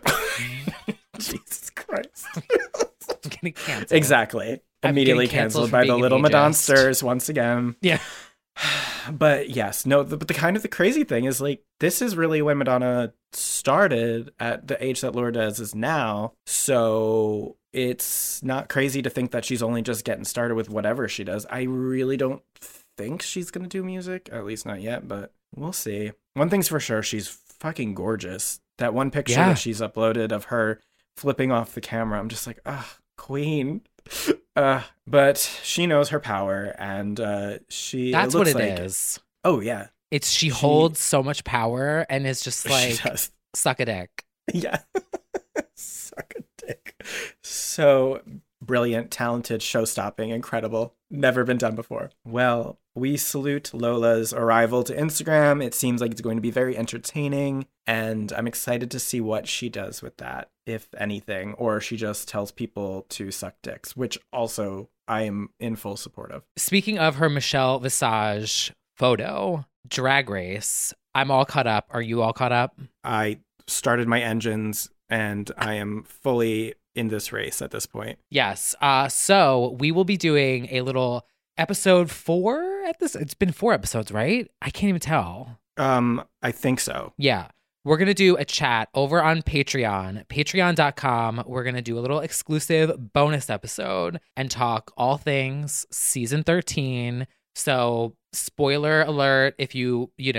Jesus Christ. I'm getting canceled. Exactly. I'm Immediately getting canceled canceled for by the being little ageist. Madonsters once again. Yeah. But yes, no, the, but the kind of the crazy thing is like, this is really when Madonna started at the age that Lourdes is now. So it's not crazy to think that she's only just getting started with whatever she does. I really don't think she's going to do music, at least not yet, but we'll see. One thing's for sure, she's fucking gorgeous. That one picture Yeah. that she's uploaded of her flipping off the camera, I'm just like, ah, queen. Uh, but she knows her power, and uh, she. That's it what looks it like, is. Oh yeah, It's she, She- holds so much power and is just she like does. suck a dick. Yeah, suck a dick. So brilliant, talented, show-stopping, incredible. Never been done before. Well, we salute Lola's arrival to Instagram. It seems like it's going to be very entertaining, and I'm excited to see what she does with that, if anything, or she just tells people to suck dicks, which also I am in full support of. Speaking of her Michelle Visage photo, Drag Race, I'm all caught up. Are you all caught up? I started my engines, and I am fully in this race at this point. Yes. Uh, so we will be doing a little episode four at this. It's been four episodes, right? I can't even tell. Um, I think so. Yeah. We're going to do a chat over on Patreon, patreon dot com. We're going to do a little exclusive bonus episode and talk all things season thirteen. So spoiler alert, if you, you know,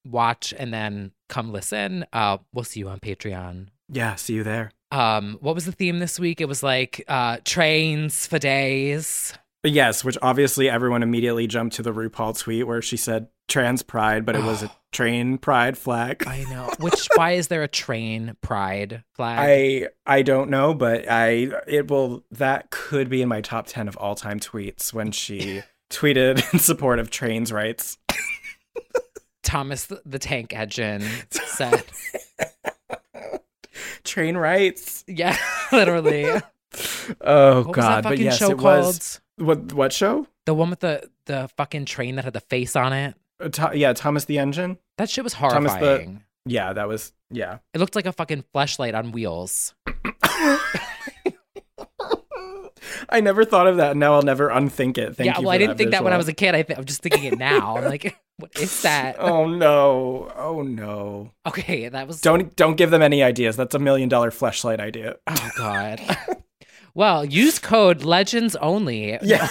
watch and then come listen, uh, we'll see you on Patreon. Yeah, see you there. Um, what was the theme this week? It was like uh, trains for days. Yes, which obviously everyone immediately jumped to the RuPaul tweet where she said trans pride, but it was a train pride flag. I know. Which, why is there a train pride flag? I I don't know, but I it will that could be in my top ten of all time tweets when she tweeted in support of trains rights. Thomas the, the Tank Engine said train rights. Yeah, literally. Oh what God! Was that but fucking yes, show it called? was. What what show? The one with the the fucking train that had the face on it. Uh, to, yeah, Thomas the Engine. That shit was horrifying. Thomas the, yeah, that was yeah. It looked like a fucking fleshlight on wheels. I never thought of that. Now I'll never unthink it. Thank yeah, you. well, for I didn't that think visual. that when I was a kid. I th- I'm just thinking it now. I'm like, what is that? Oh no! Oh no! Okay, that was. Don't don't give them any ideas. That's a million dollar fleshlight idea. Oh God. Well, use code Legends Only. Yeah.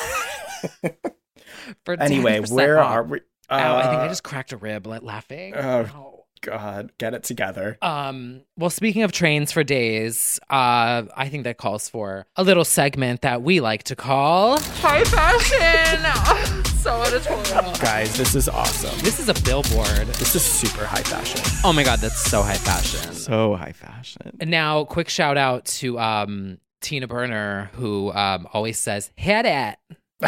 For anyway, where off. are we? Uh, Ow, I think I just cracked a rib like, laughing. Oh oh God, get it together. Um. Well, speaking of trains for days, uh, I think that calls for a little segment that we like to call High Fashion. So editorial. Guys, this is awesome. This is a billboard. This is super high fashion. Oh my God, that's so high fashion. So high fashion. And now, quick shout out to um Tina Burner, who um always says "hit it,"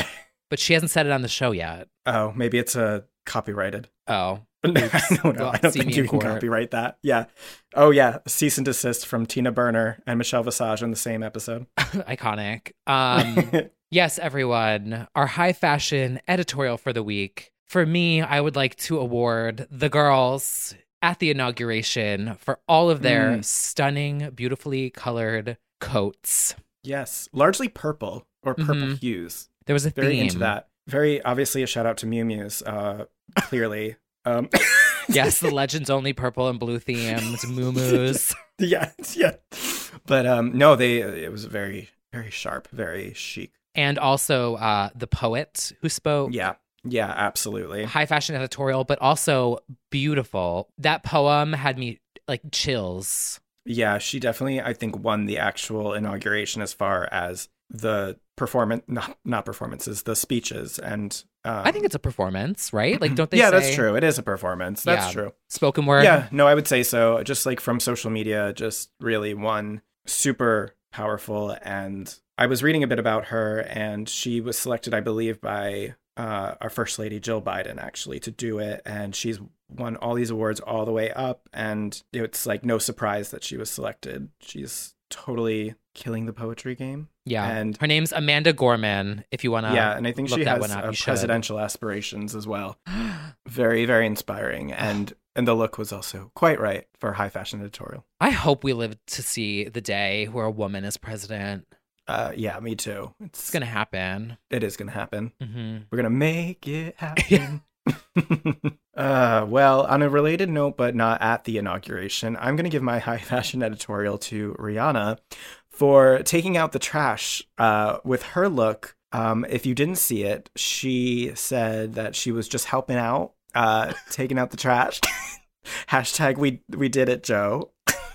but she hasn't said it on the show yet. Oh, maybe it's a uh, copyrighted. Oh. No, no, no. Well, I don't think you can court. copyright that. Yeah. Oh, yeah. Cease and desist from Tina Burner and Michelle Visage in the same episode. Iconic. Um, yes, everyone. Our high fashion editorial for the week. For me, I would like to award the girls at the inauguration for all of their mm. stunning, beautifully colored coats. Yes. Largely purple or purple mm-hmm. hues. There was a Very theme. into that. Very obviously a shout out to Miu Miu's, uh, clearly. Um, yes, the Legends Only purple and blue themes, Moo-Moos. yeah, yeah. But um, no, they it was very, very sharp, very chic. And also uh, the poet who spoke. Yeah, yeah, absolutely. High fashion editorial, but also beautiful. That poem had me like chills. Yeah, she definitely, I think, won the actual inauguration as far as the performance, not not performances, the speeches. And um, I think it's a performance, right? Like, don't they yeah, say... that's true. It is a performance. That's yeah. true. Spoken word. Yeah, no, I would say so. Just like from social media, just really one super powerful. And I was reading a bit about her, and she was selected, I believe, by uh, our First Lady, Jill Biden, actually, to do it. And she's won all these awards all the way up. And it's like no surprise that she was selected. She's totally killing the poetry game. Yeah, and her name's Amanda Gorman. If you want to, yeah, and I think look she that has one up, uh, you presidential aspirations as well. Very, very inspiring, and and the look was also quite right for a high fashion editorial. I hope we live to see the day where a woman is president. Uh, yeah, me too. It's, it's gonna happen. It is gonna happen. Mm-hmm. We're gonna make it happen. uh, well, on a related note, but not at the inauguration, I'm going to give my high fashion editorial to Rihanna for taking out the trash uh, with her look. Um, if you didn't see it, she said that she was just helping out, uh, taking out the trash. Hashtag we we did it, Joe.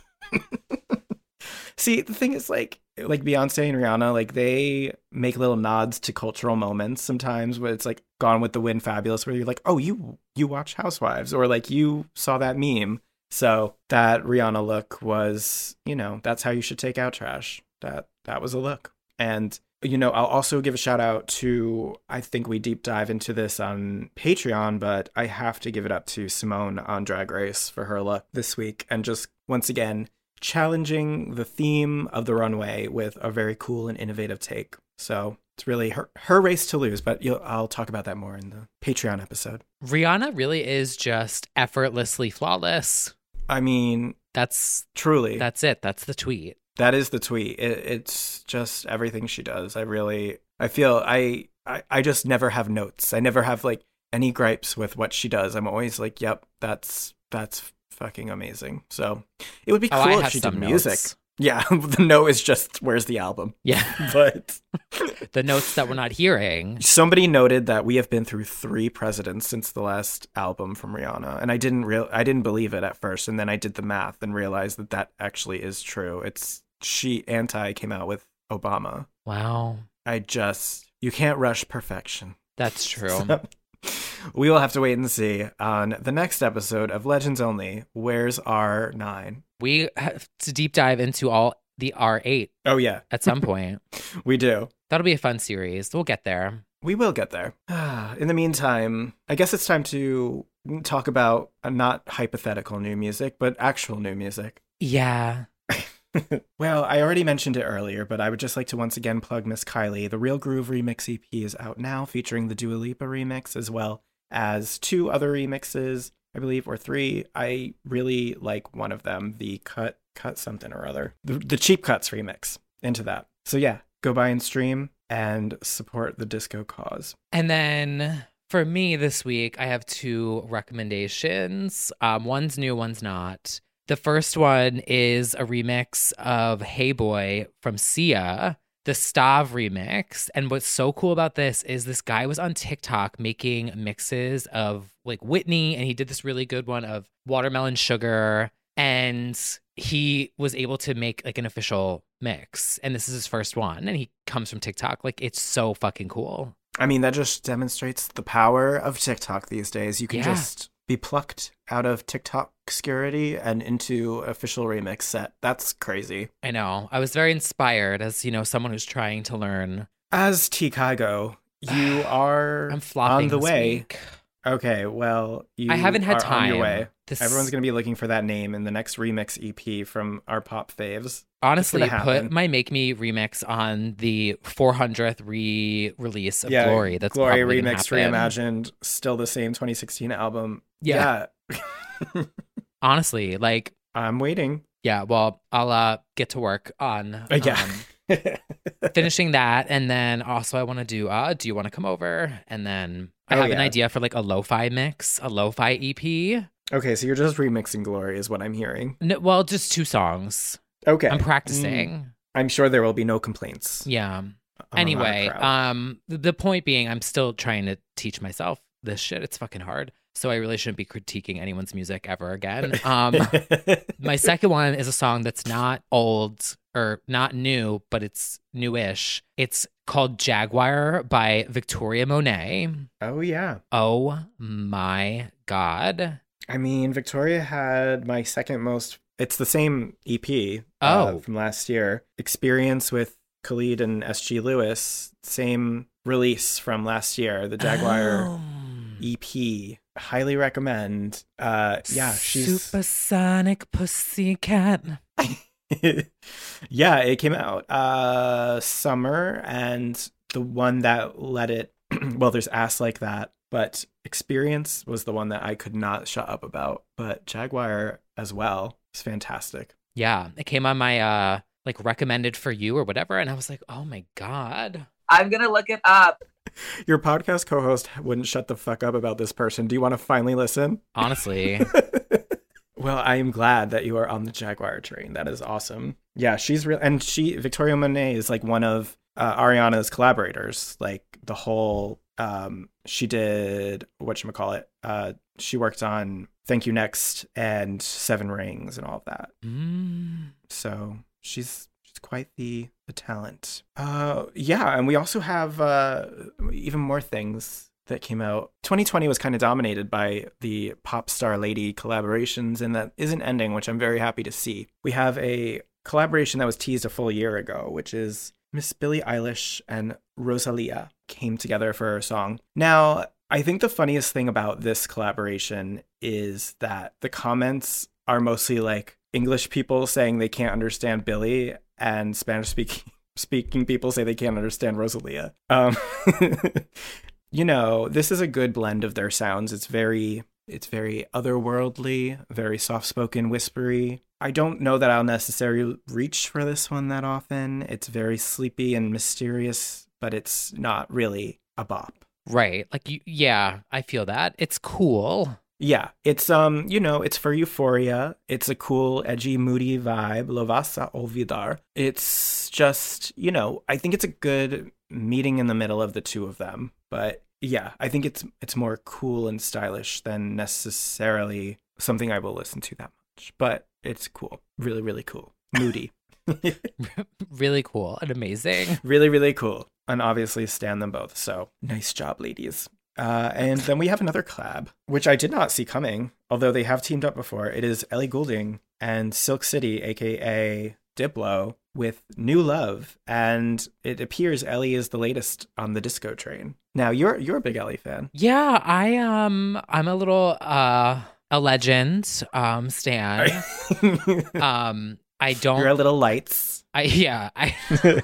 See, the thing is, like, like Beyonce and Rihanna, like, they make little nods to cultural moments sometimes where it's like Gone with the Wind Fabulous, where you're like, oh, you you watch Housewives, or like you saw that meme. So that Rihanna look was, you know, that's how you should take out trash. That that was a look. And, you know, I'll also give a shout out to, I think we deep dive into this on Patreon, but I have to give it up to Simone on Drag Race for her look this week. And just once again, challenging the theme of the runway with a very cool and innovative take. So it's really her her race to lose, but you'll, I'll talk about that more in the Patreon episode. Rihanna really is just effortlessly flawless. I mean, that's truly, that's it. That's the tweet. That is the tweet. It, it's just everything she does. I really, I feel I, I, I just never have notes. I never have like any gripes with what she does. I'm always like, yep, that's, that's fucking amazing. So it would be cool oh, if she did music. Notes. Yeah, the no is just, where's the album? Yeah. But the notes that we're not hearing. Somebody noted that we have been through three presidents since the last album from Rihanna. And I didn't real I didn't believe it at first. And then I did the math and realized that that actually is true. It's she anti came out with Obama. Wow. I just, you can't rush perfection. That's true. So, we will have to wait and see on the next episode of Legends Only. Where's R nine? We have to deep dive into all the R eight. Oh, yeah. At some point. We do. That'll be a fun series. We'll get there. We will get there. In the meantime, I guess it's time to talk about uh, not hypothetical new music, but actual new music. Yeah. Well, I already mentioned it earlier, but I would just like to once again plug Miss Kylie. The Real Groove Remix E P is out now, featuring the Dua Lipa remix as well as two other remixes, I believe, or three. I really like one of them, the Cut Cut something or other, the, the Cheap Cuts remix, into that. So yeah, go buy and stream and support the disco cause. And then for me this week, I have two recommendations. Um, one's new, one's not. The first one is a remix of Hey Boy from Sia, the Stav remix. And what's so cool about this is this guy was on TikTok making mixes of like Whitney, and he did this really good one of Watermelon Sugar, and he was able to make like an official mix. And this is his first one, and he comes from TikTok. Like, it's so fucking cool. I mean, that just demonstrates the power of TikTok these days. You can Yeah. just be plucked out of TikTok obscurity and into official remix set. That's crazy. I know. I was very inspired as, you know, someone who's trying to learn. As T Kygo, you are I'm flopping on the this way. week. Okay, well, you I haven't had are time. on your way. This- Everyone's going to be looking for that name in the next remix E P from our pop faves. Honestly, It's gonna put happen. my Make Me remix on the four hundredth re-release of Yeah, Glory. That's Glory probably gonna remix happen. reimagined, still the same twenty sixteen album. Yeah. Yeah. Honestly, like, I'm waiting. yeah, well, I'll uh, get to work on Uh, yeah. um, finishing that. And then also I want to do, uh, Do You Want to Come Over? And then I Oh, have an yeah. idea for like a lo-fi mix, a lo-fi E P. Okay, so you're just remixing Glory is what I'm hearing. No, well, just two songs. Okay. I'm practicing. Mm. I'm sure there will be no complaints. Yeah. among Anyway, our crowd. um, the point being, I'm still trying to teach myself this shit. It's fucking hard. So I really shouldn't be critiquing anyone's music ever again. Um, my second one is a song that's not old or not new, but it's newish. It's called Jaguar by Victoria Monet. Oh, yeah. Oh my God. I mean, Victoria had my second most, it's the same E P uh, Oh. from last year. Experience with Khalid and S G Lewis, same release from last year, the Jaguar Oh. E P. Highly recommend. Uh, yeah, she's Supersonic Pussycat. yeah, it came out uh summer, and the one that let it well, there's Ass Like That, but Experience was the one that I could not shut up about. But Jaguar as well is fantastic. Yeah, it came on my uh like recommended for you or whatever, and I was like, oh my God. I'm gonna look it up. Your podcast co-host wouldn't shut the fuck up about this person. Do you want to finally listen? Honestly. Well, I am glad that you are on the Jaguar train. That is awesome. Yeah, she's real, and she Victoria Monet is like one of uh, Ariana's collaborators. Like the whole, um, she did whatchamacallit. Uh, she worked on Thank You Next and Seven Rings and all of that. Mm. So she's she's quite the the talent. Uh, yeah, and we also have uh even more things that came out. twenty twenty was kind of dominated by the pop star lady collaborations, and that isn't ending, which I'm very happy to see. We have a collaboration that was teased a full year ago, which is Miss Billie Eilish and Rosalia came together for a song. Now, I think the funniest thing about this collaboration is that the comments are mostly like English people saying they can't understand Billie, and Spanish speaking speaking people say they can't understand Rosalia. Um, you know, this is a good blend of their sounds. It's very, it's very otherworldly, very soft-spoken, whispery. I don't know that I'll necessarily reach for this one that often. It's very sleepy and mysterious, but it's not really a bop. Right. Like, you, yeah, I feel that. It's cool. Yeah, it's um, you know, it's for Euphoria. It's a cool, edgy, moody vibe. Lo vas a olvidar. It's just, you know, I think it's a good meeting in the middle of the two of them. But yeah, I think it's it's more cool and stylish than necessarily something I will listen to that much. But it's cool, really, really cool, moody, really cool and amazing, really, really cool, and obviously stan them both. So nice job, ladies. Uh, and then we have another collab, which I did not see coming, although they have teamed up before. It is Ellie Goulding and Silk City, aka Diplo, with New Love, and it appears Ellie is the latest on the disco train. Now, you're you're a big Ellie fan. Yeah, I um, I'm a little uh, a legend, um, stan. um, I don't. You're a little lights. I yeah, I.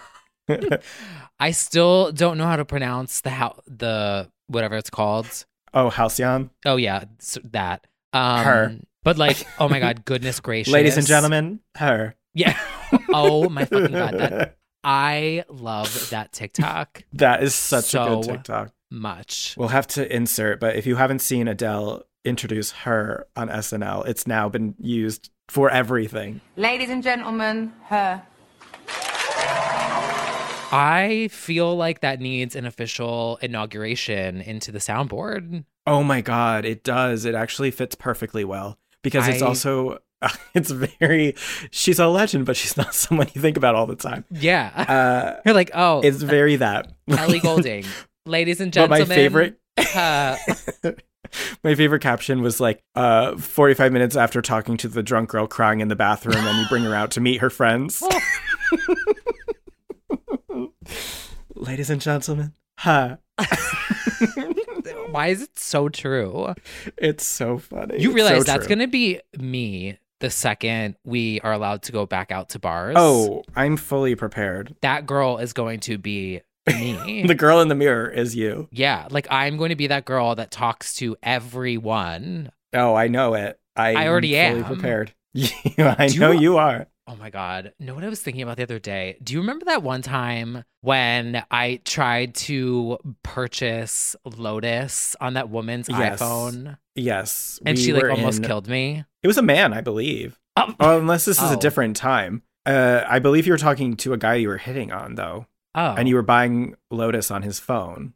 I still don't know how to pronounce the how the whatever it's called. Oh, Halcyon. Oh yeah, so that. Um, her. But like, oh my God, goodness gracious, ladies and gentlemen, her. Yeah. Oh my fucking God, that I love that TikTok. That is such so a good TikTok. Much. We'll have to insert, but if you haven't seen Adele introduce her on S N L, it's now been used for everything. Ladies and gentlemen, her. I feel like that needs an official inauguration into the soundboard. Oh my God, it does. It actually fits perfectly well because it's I... also, it's very, she's a legend, but she's not someone you think about all the time. Yeah. Uh, You're like, oh. It's very that. Ellie Goulding. Ladies and gentlemen. But my favorite. Uh... My favorite caption was like, uh, forty-five minutes after talking to the drunk girl crying in the bathroom, and you bring her out to meet her friends. Ladies and gentlemen, huh? Why is it so true? It's so funny. You realize so that's true. going to be me the second we are allowed to go back out to bars. Oh, I'm fully prepared. That girl is going to be me. The girl in the mirror is you. Yeah, like I'm going to be that girl that talks to everyone. Oh, I know it. I, I already fully am. prepared. I Do know you, you are. Oh my God. Know what I was thinking about the other day? Do you remember that one time when I tried to purchase Lotus on that woman's yes. iPhone? Yes. And we she like were almost in... killed me? It was a man, I believe. Oh, oh unless this is oh. a different time. Uh, I believe you were talking to a guy you were hitting on, though. Oh. And you were buying Lotus on his phone.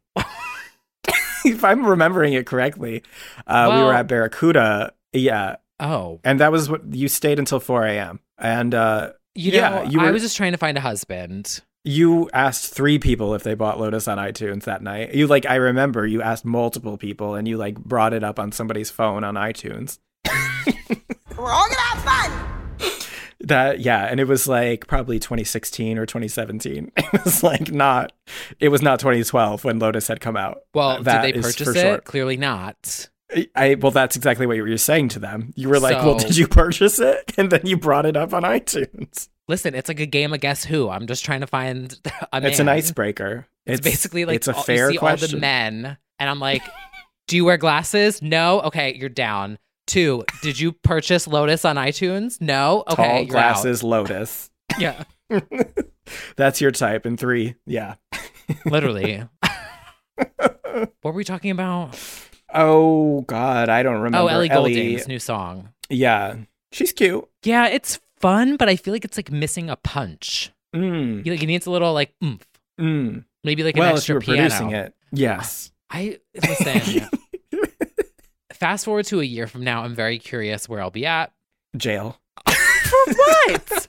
If I'm remembering it correctly, uh, well, we were at Barracuda. Yeah. Oh. And that was what you stayed until four a.m. And uh, you yeah, know, you were, I was just trying to find a husband. You asked three people if they bought Lotus on iTunes that night. You like, I remember you asked multiple people and you like brought it up on somebody's phone on iTunes. We're all gonna have fun. That, yeah. And it was like probably twenty sixteen or twenty seventeen. It was like not, it was not twenty twelve when Lotus had come out. Well, that did they purchase it? Sure. Clearly not. I, well, that's exactly what you were saying to them. You were like, so, well, did you purchase it? And then you brought it up on iTunes. Listen, it's like a game of Guess Who. I'm just trying to find a man. It's an icebreaker. It's, it's basically like it's a all, fair you see question. all the men, and I'm like, do you wear glasses? No? Okay, you're down. Two, did you purchase Lotus on iTunes? No? Okay, Tall you're glasses, out. Lotus. Yeah. That's your type. And three, yeah. Literally. What were we talking about? Oh, God, I don't remember. Oh, Ellie Ellie Goulding's new song. Yeah, she's cute. Yeah, it's fun, but I feel like it's like missing a punch. Mm. Like it needs a little like oomph. Mm. Maybe like an well, extra if you were piano. producing it, yes. I listen. Fast forward to a year from now, I'm very curious where I'll be at. Jail. For what?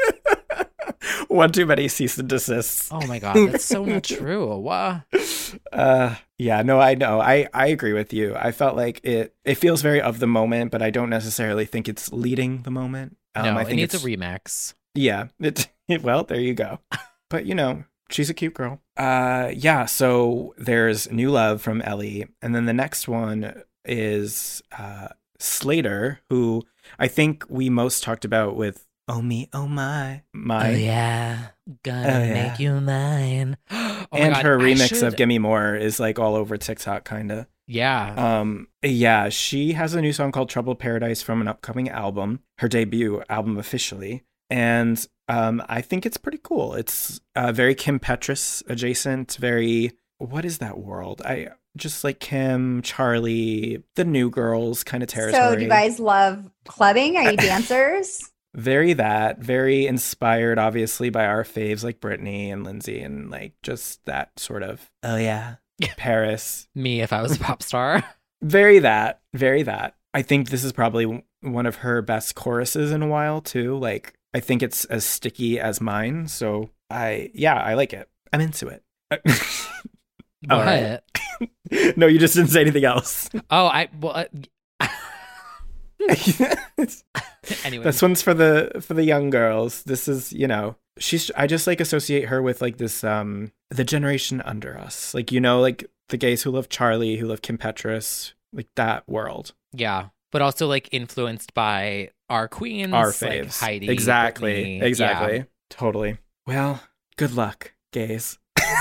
One too many cease and desists. Oh my God, that's so not true. What? Uh, yeah, no, I know. I, I agree with you. I felt like it it feels very of the moment, but I don't necessarily think it's leading the moment. Um, no, I it think needs it's, a remix. Yeah, it, it well, there you go. But you know, she's a cute girl. Uh, yeah. So there's New Love from Ellie, and then the next one is uh Slater, who I think we most talked about with Oh Me, Oh My, My. Oh yeah, gonna oh, yeah. make you mine. Oh and God, her remix should... of Gimme More is like all over TikTok, kind of. Yeah. Um. Yeah, she has a new song called Troubled Paradise from an upcoming album, her debut album officially. And um, I think it's pretty cool. It's uh, very Kim Petras adjacent, very, what is that world? I just like Kim, Charlie, the new girls kind of territory. So do you guys love clubbing? Are you dancers? Very that, very inspired, obviously, by our faves like Britney and Lindsay, and like just that sort of, oh yeah, Paris. Me if I was a pop star. Very that, very that. I think this is probably one of her best choruses in a while too. Like, I think it's as sticky as mine. So I, yeah, I like it. I'm into it. What? Right. No, you just didn't say anything else. Oh, I, well, uh, anyway, this one's for the for the young girls. This is, you know, she's I just like associate her with like this um the generation under us, like, you know, like the gays who love Charlie, who love Kim Petras, like that world. Yeah, but also like influenced by our queens, our like faves. Heidi, exactly, Britney. exactly, Yeah. Totally. Well, good luck, gays.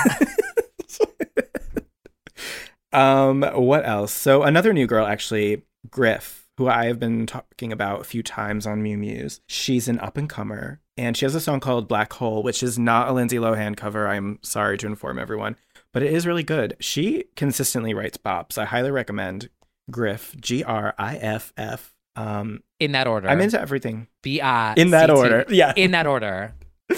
um, what else? So another new girl, actually, Griff, who I have been talking about a few times on Mew Muse. She's an up-and-comer, and she has a song called Black Hole, which is not a Lindsay Lohan cover, I'm sorry to inform everyone, but it is really good. She consistently writes bops. I highly recommend Griff, G R I F F. Um, in that order. I'm into everything. B I In that order, yeah. In that order.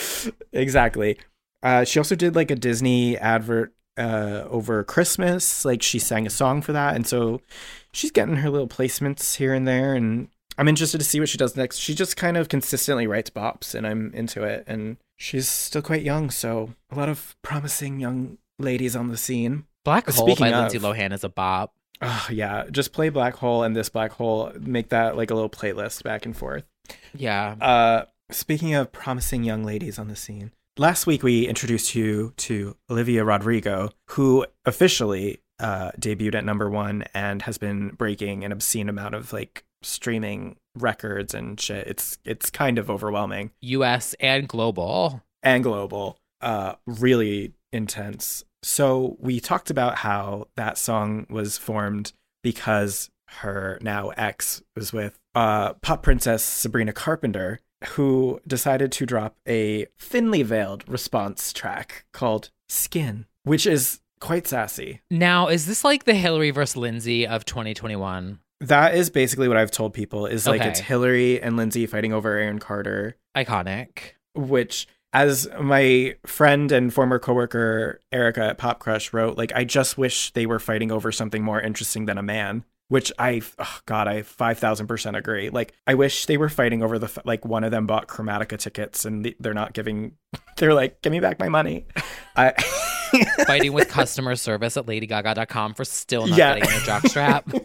Exactly. Uh, she also did like a Disney advert uh, over Christmas. Like, she sang a song for that, and so she's getting her little placements here and there, and I'm interested to see what she does next. She just kind of consistently writes bops, and I'm into it, and she's still quite young, so a lot of promising young ladies on the scene. Black Hole Speaking by of, Lindsay Lohan is a bop. Oh, yeah, just play Black Hole and this Black Hole, make that like a little playlist back and forth. Yeah. Uh, speaking of promising young ladies on the scene, last week we introduced you to Olivia Rodrigo, who officially uh, debuted at number one and has been breaking an obscene amount of like streaming records and shit. It's it's kind of overwhelming. U S and global. And global. Uh, really intense. So we talked about how that song was formed because her now ex was with uh, pop princess Sabrina Carpenter, who decided to drop a thinly veiled response track called Skin, which is quite sassy. Now, is this like the Hillary versus Lindsay of twenty twenty-one? That is basically what I've told people, is like Okay. it's Hillary and Lindsay fighting over Aaron Carter. Iconic. Which, as my friend and former coworker Erica at Pop Crush wrote, like, I just wish they were fighting over something more interesting than a man. Which I, oh God, I five thousand percent agree. Like, I wish they were fighting over the, f- like, one of them bought Chromatica tickets and the, they're not giving, they're like, give me back my money. I Fighting with customer service at lady gaga dot com for still not Yeah. getting a jockstrap.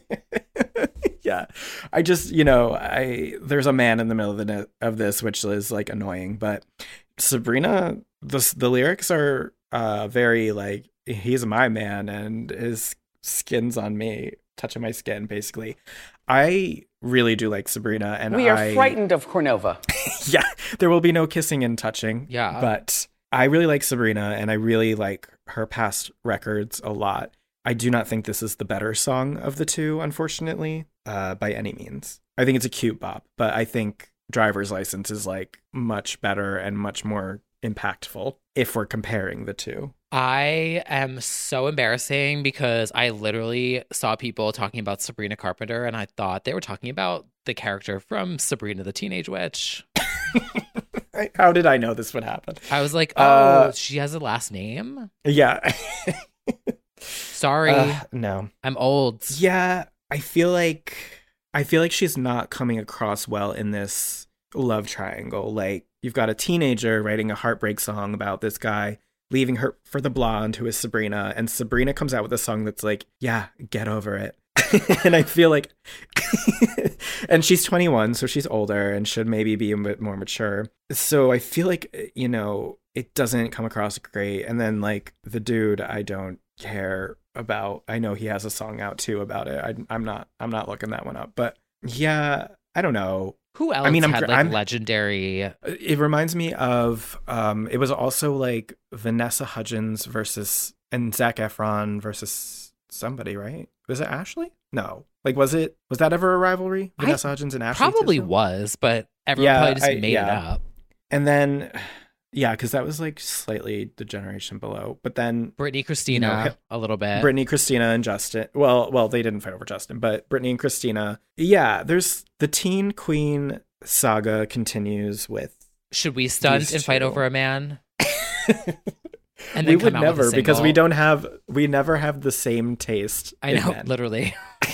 Yeah. I just, you know, I, there's a man in the middle of the net of this, which is like annoying, but Sabrina, the, the lyrics are uh, very like, he's my man and his skin's on me, touching my skin, basically. I really do like Sabrina, and we are I, frightened of Cornova. Yeah, there will be no kissing and touching. Yeah. But I really like Sabrina, and I really like her past records a lot. I do not think this is the better song of the two, unfortunately, uh, by any means. I think it's a cute bop, but I think Driver's License is like much better and much more impactful if we're comparing the two. I am so embarrassing because I literally saw people talking about Sabrina Carpenter and I thought they were talking about the character from Sabrina the Teenage Witch. How did I know this would happen? I was like, oh, Uh, she has a last name? Yeah. Sorry. Uh, no. I'm old. Yeah, I feel like I feel like she's not coming across well in this love triangle. Like, you've got a teenager writing a heartbreak song about this guy leaving her for the blonde who is Sabrina, and Sabrina comes out with a song that's like, yeah, get over it. And I feel like and she's twenty-one, so she's older and should maybe be a bit more mature. So I feel like, you know, it doesn't come across great. And then like the dude, I don't care about. I know he has a song out too about it. I, I'm not I'm not looking that one up, but yeah, I don't know. Who else I mean, I'm, had gr- like I'm legendary? It reminds me of um it was also like Vanessa Hudgens versus and Zac Efron versus somebody, right? Was it Ashley? No. Like, was it was that ever a rivalry? Vanessa I Hudgens and Ashley Probably Tisdale? was, but everyone Yeah, probably just I- made yeah. it up. And then Yeah, because that was like slightly the generation below. But then Britney, Christina, you know, a little bit. Britney, Christina, and Justin. Well, well, they didn't fight over Justin, but Britney and Christina. Yeah, there's the teen queen saga continues with. Should we stunt and fight two. over a man? And we would never because we don't have we never have the same taste. I know, literally.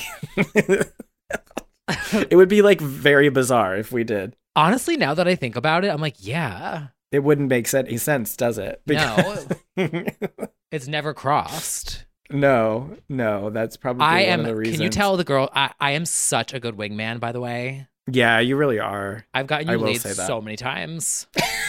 It would be like very bizarre if we did. Honestly, now that I think about it, I'm like, yeah. It wouldn't make any sense, does it? Because... No. It's never crossed. No, no, that's probably I one am, of the reasons. Can you tell the girl, I, I am such a good wingman, by the way. Yeah, you really are. I've gotten you I will laid say that. so many times.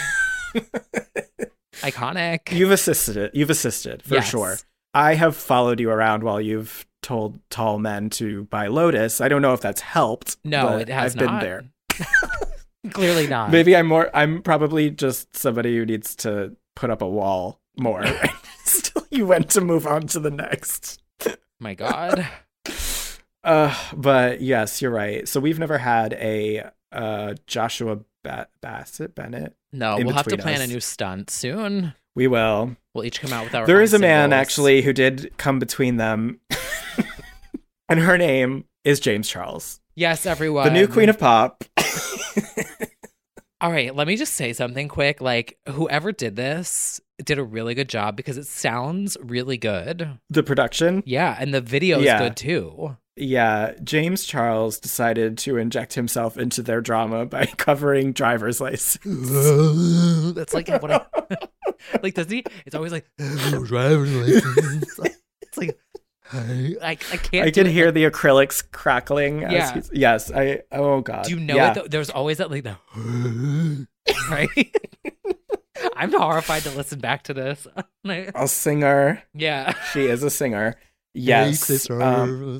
Iconic. You've assisted it. You've assisted, for Yes. sure. I have followed you around while you've told tall men to buy Lotus. I don't know if that's helped. No, but it has I've not. been there. Clearly not. Maybe I'm more, I'm probably just somebody who needs to put up a wall more. Still, you went to move on to the next. My God. Uh, but yes, you're right. So we've never had a uh, Joshua ba- Bassett Bennett. No, in we'll have to between plan us. a new stunt soon. We will. We'll each come out with our There own is a man singles. actually who did come between them, and her name is James Charles. Yes, everyone. The new queen of pop. All right, let me just say something quick. Like, whoever did this did a really good job because it sounds really good. The production? Yeah, and the video is Yeah. good too. Yeah, James Charles decided to inject himself into their drama by covering driver's license. That's like what I like. Does he? It's always like driver's license. It's like I, I can't. I do can it. hear the acrylics crackling. As Yeah. he's, yes. I. Oh God. Do you know yeah. it? Though? There's always that like the right. I'm horrified to listen back to this. A singer. Yeah. She is a singer. Yes. Um,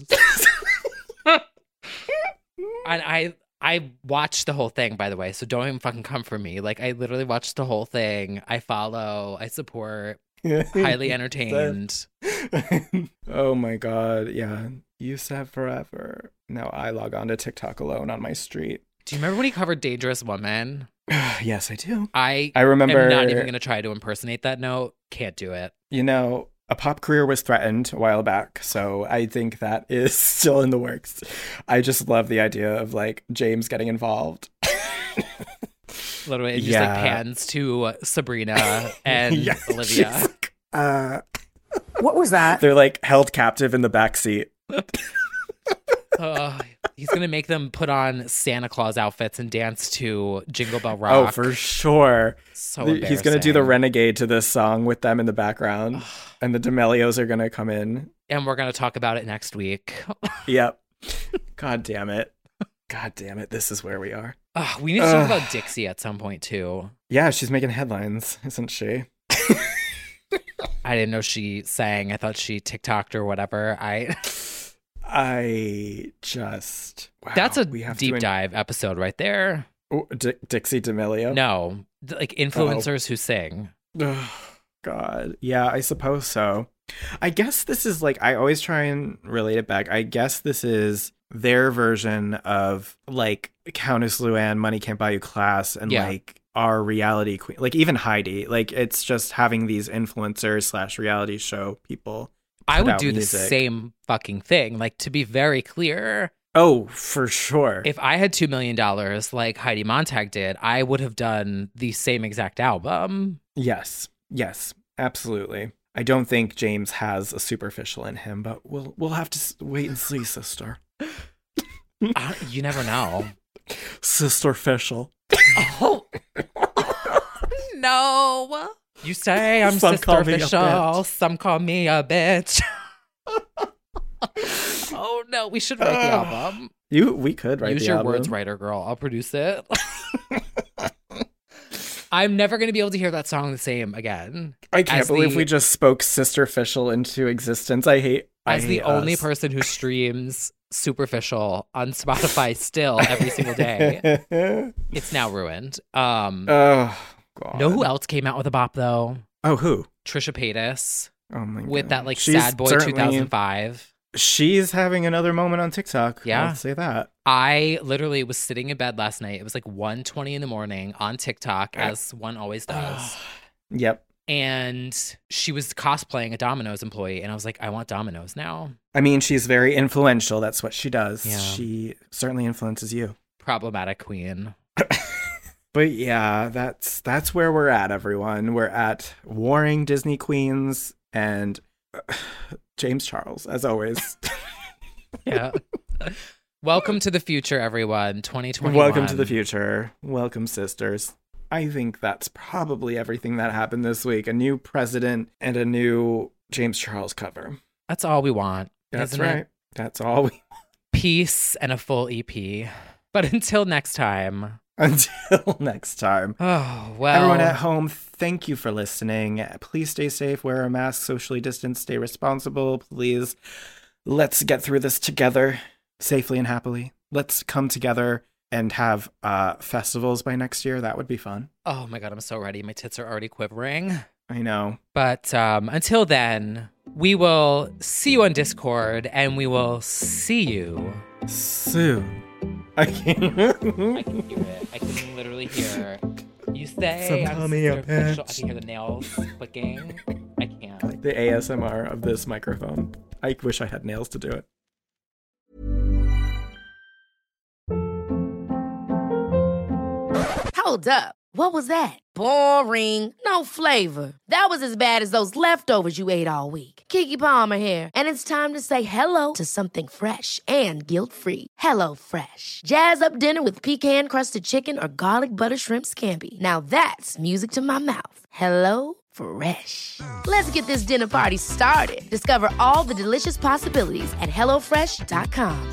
And I I watched the whole thing, by the way, so don't even fucking come for me. Like, I literally watched the whole thing. I follow, I support, highly entertained. Oh my God. Yeah. Used to have forever. Now I log on to TikTok alone on my street. Do you remember when he covered Dangerous Woman? Yes, I do. I I remember. am not even going to try to impersonate that note. Can't do it. You know, a pop career was threatened a while back, so I think that is still in the works. I just love the idea of like James getting involved. Literally, it just Yeah. like pans to Sabrina and Yeah, Olivia. she's like, uh, What was that? they're like held captive in the backseat. Uh, he's going to make them put on Santa Claus outfits and dance to Jingle Bell Rock. Oh, for sure. So The- He's going to do the embarrassing. Renegade to this song with them in the background. And the D'Amelios are going to come in. And we're going to talk about it next week. Yep. God damn it. God damn it. This is where we are. Ugh, we need to talk about Dixie at some point, too. Yeah, she's making headlines, isn't she? I didn't know she sang. I thought she TikToked or whatever. I I just... Wow, That's a we have deep to in- dive episode right there. Oh, D- Dixie D'Amelio? No, th- like influencers who sing. Ugh, God. Yeah, I suppose so. I guess this is like, I always try and relate it back. I guess this is their version of like Countess Luann, Money Can't Buy You Class, and Yeah. like our reality queen, like even Heidi. Like it's just having these influencers slash reality show people. I put would out do music. the same fucking thing. Like, to be very clear, Oh, for sure. if I had two million dollars like Heidi Montag did, I would have done the same exact album. Yes. Yes. Absolutely. I don't think James has a superficial in him, but we'll we'll have to s- wait and see, sister. Uh, you never know. Sisterficial. Oh. No. You say I'm Some call me a sisterficial. bitch. Some call me a bitch. Oh no, we should write the Ugh. album. You, we could write Use the your album. words, writer girl. I'll produce it. I'm never going to be able to hear that song the same again. I can't As believe the- we just spoke Sisterficial into existence. I hate. I As the hate only us. person who streams Superficial on Spotify still every single day, it's now ruined. Um, Oh God. know who else came out with a bop though? Oh, who? Trisha Paytas Oh my God. with that like She's Sad Boy certainly- two thousand five. She's having another moment on TikTok. Yeah. I'll say that. I literally was sitting in bed last night. It was like one twenty in the morning on TikTok, as one always does. Yep. And she was cosplaying a Domino's employee. And I was like, I want Domino's now. I mean, she's very influential. That's what she does. Yeah. She certainly influences you. Problematic queen. But yeah, that's that's where we're at, everyone. We're at warring Disney queens and uh, James Charles, as always. Yeah. Welcome to the future, everyone. twenty twenty-one. Welcome to the future. Welcome, sisters. I think that's probably everything that happened this week. A new president and a new James Charles cover. That's all we want. That's isn't right. It? That's all we want. Peace and a full E P. But until next time. Until next time. Oh, well. Everyone at home, thank you for listening. Please stay safe, wear a mask, socially distance, stay responsible. Please, let's get through this together safely and happily. Let's come together and have uh, festivals by next year. That would be fun. Oh my God, I'm so ready. My tits are already quivering. I know. But um, until then, we will see you on Discord and we will see you soon. I can I can hear it. I can literally hear you say I'm so official. I can hear the nails clicking. I can't. Like the A S M R of this microphone. I wish I had nails to do it. Hold up. What was that? Boring. No flavor. That was as bad as those leftovers you ate all week. Keke Palmer here, and it's time to say hello to something fresh and guilt-free. Hello Fresh. Jazz up dinner with pecan-crusted chicken or garlic butter shrimp scampi. Now that's music to my mouth. Hello Fresh. Let's get this dinner party started. Discover all the delicious possibilities at hello fresh dot com.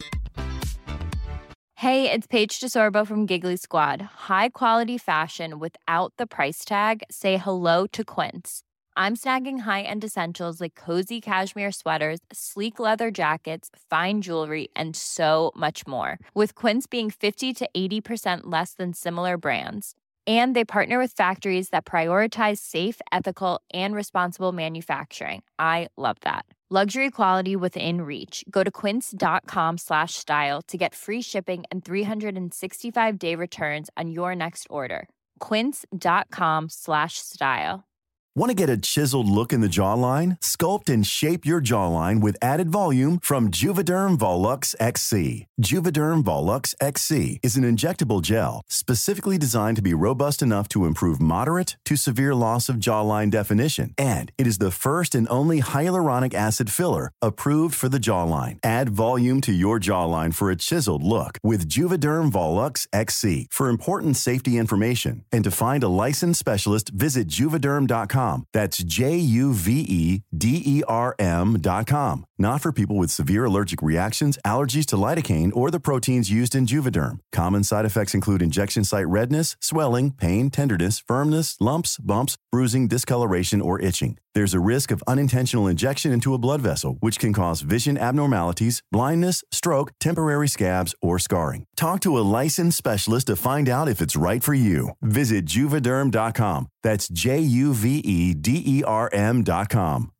Hey, it's Paige DeSorbo from Giggly Squad. High quality fashion without the price tag. Say hello to Quince. I'm snagging high-end essentials like cozy cashmere sweaters, sleek leather jackets, fine jewelry, and so much more. With Quince being fifty to eighty percent less than similar brands. And they partner with factories that prioritize safe, ethical, and responsible manufacturing. I love that. Luxury quality within reach. Go to quince.com slash style to get free shipping and three sixty-five day returns on your next order. Quince.com slash style. Want to get a chiseled look in the jawline? Sculpt and shape your jawline with added volume from Juvederm Volux X C. Juvederm Volux X C is an injectable gel specifically designed to be robust enough to improve moderate to severe loss of jawline definition. And it is the first and only hyaluronic acid filler approved for the jawline. Add volume to your jawline for a chiseled look with Juvederm Volux X C. For important safety information and to find a licensed specialist, visit juvederm dot com. That's J U V E D E R M dot com. Not for people with severe allergic reactions, allergies to lidocaine, or the proteins used in Juvederm. Common side effects include injection site redness, swelling, pain, tenderness, firmness, lumps, bumps, bruising, discoloration, or itching. There's a risk of unintentional injection into a blood vessel, which can cause vision abnormalities, blindness, stroke, temporary scabs, or scarring. Talk to a licensed specialist to find out if it's right for you. Visit Juvederm dot com. That's J U V E D E R M dot com.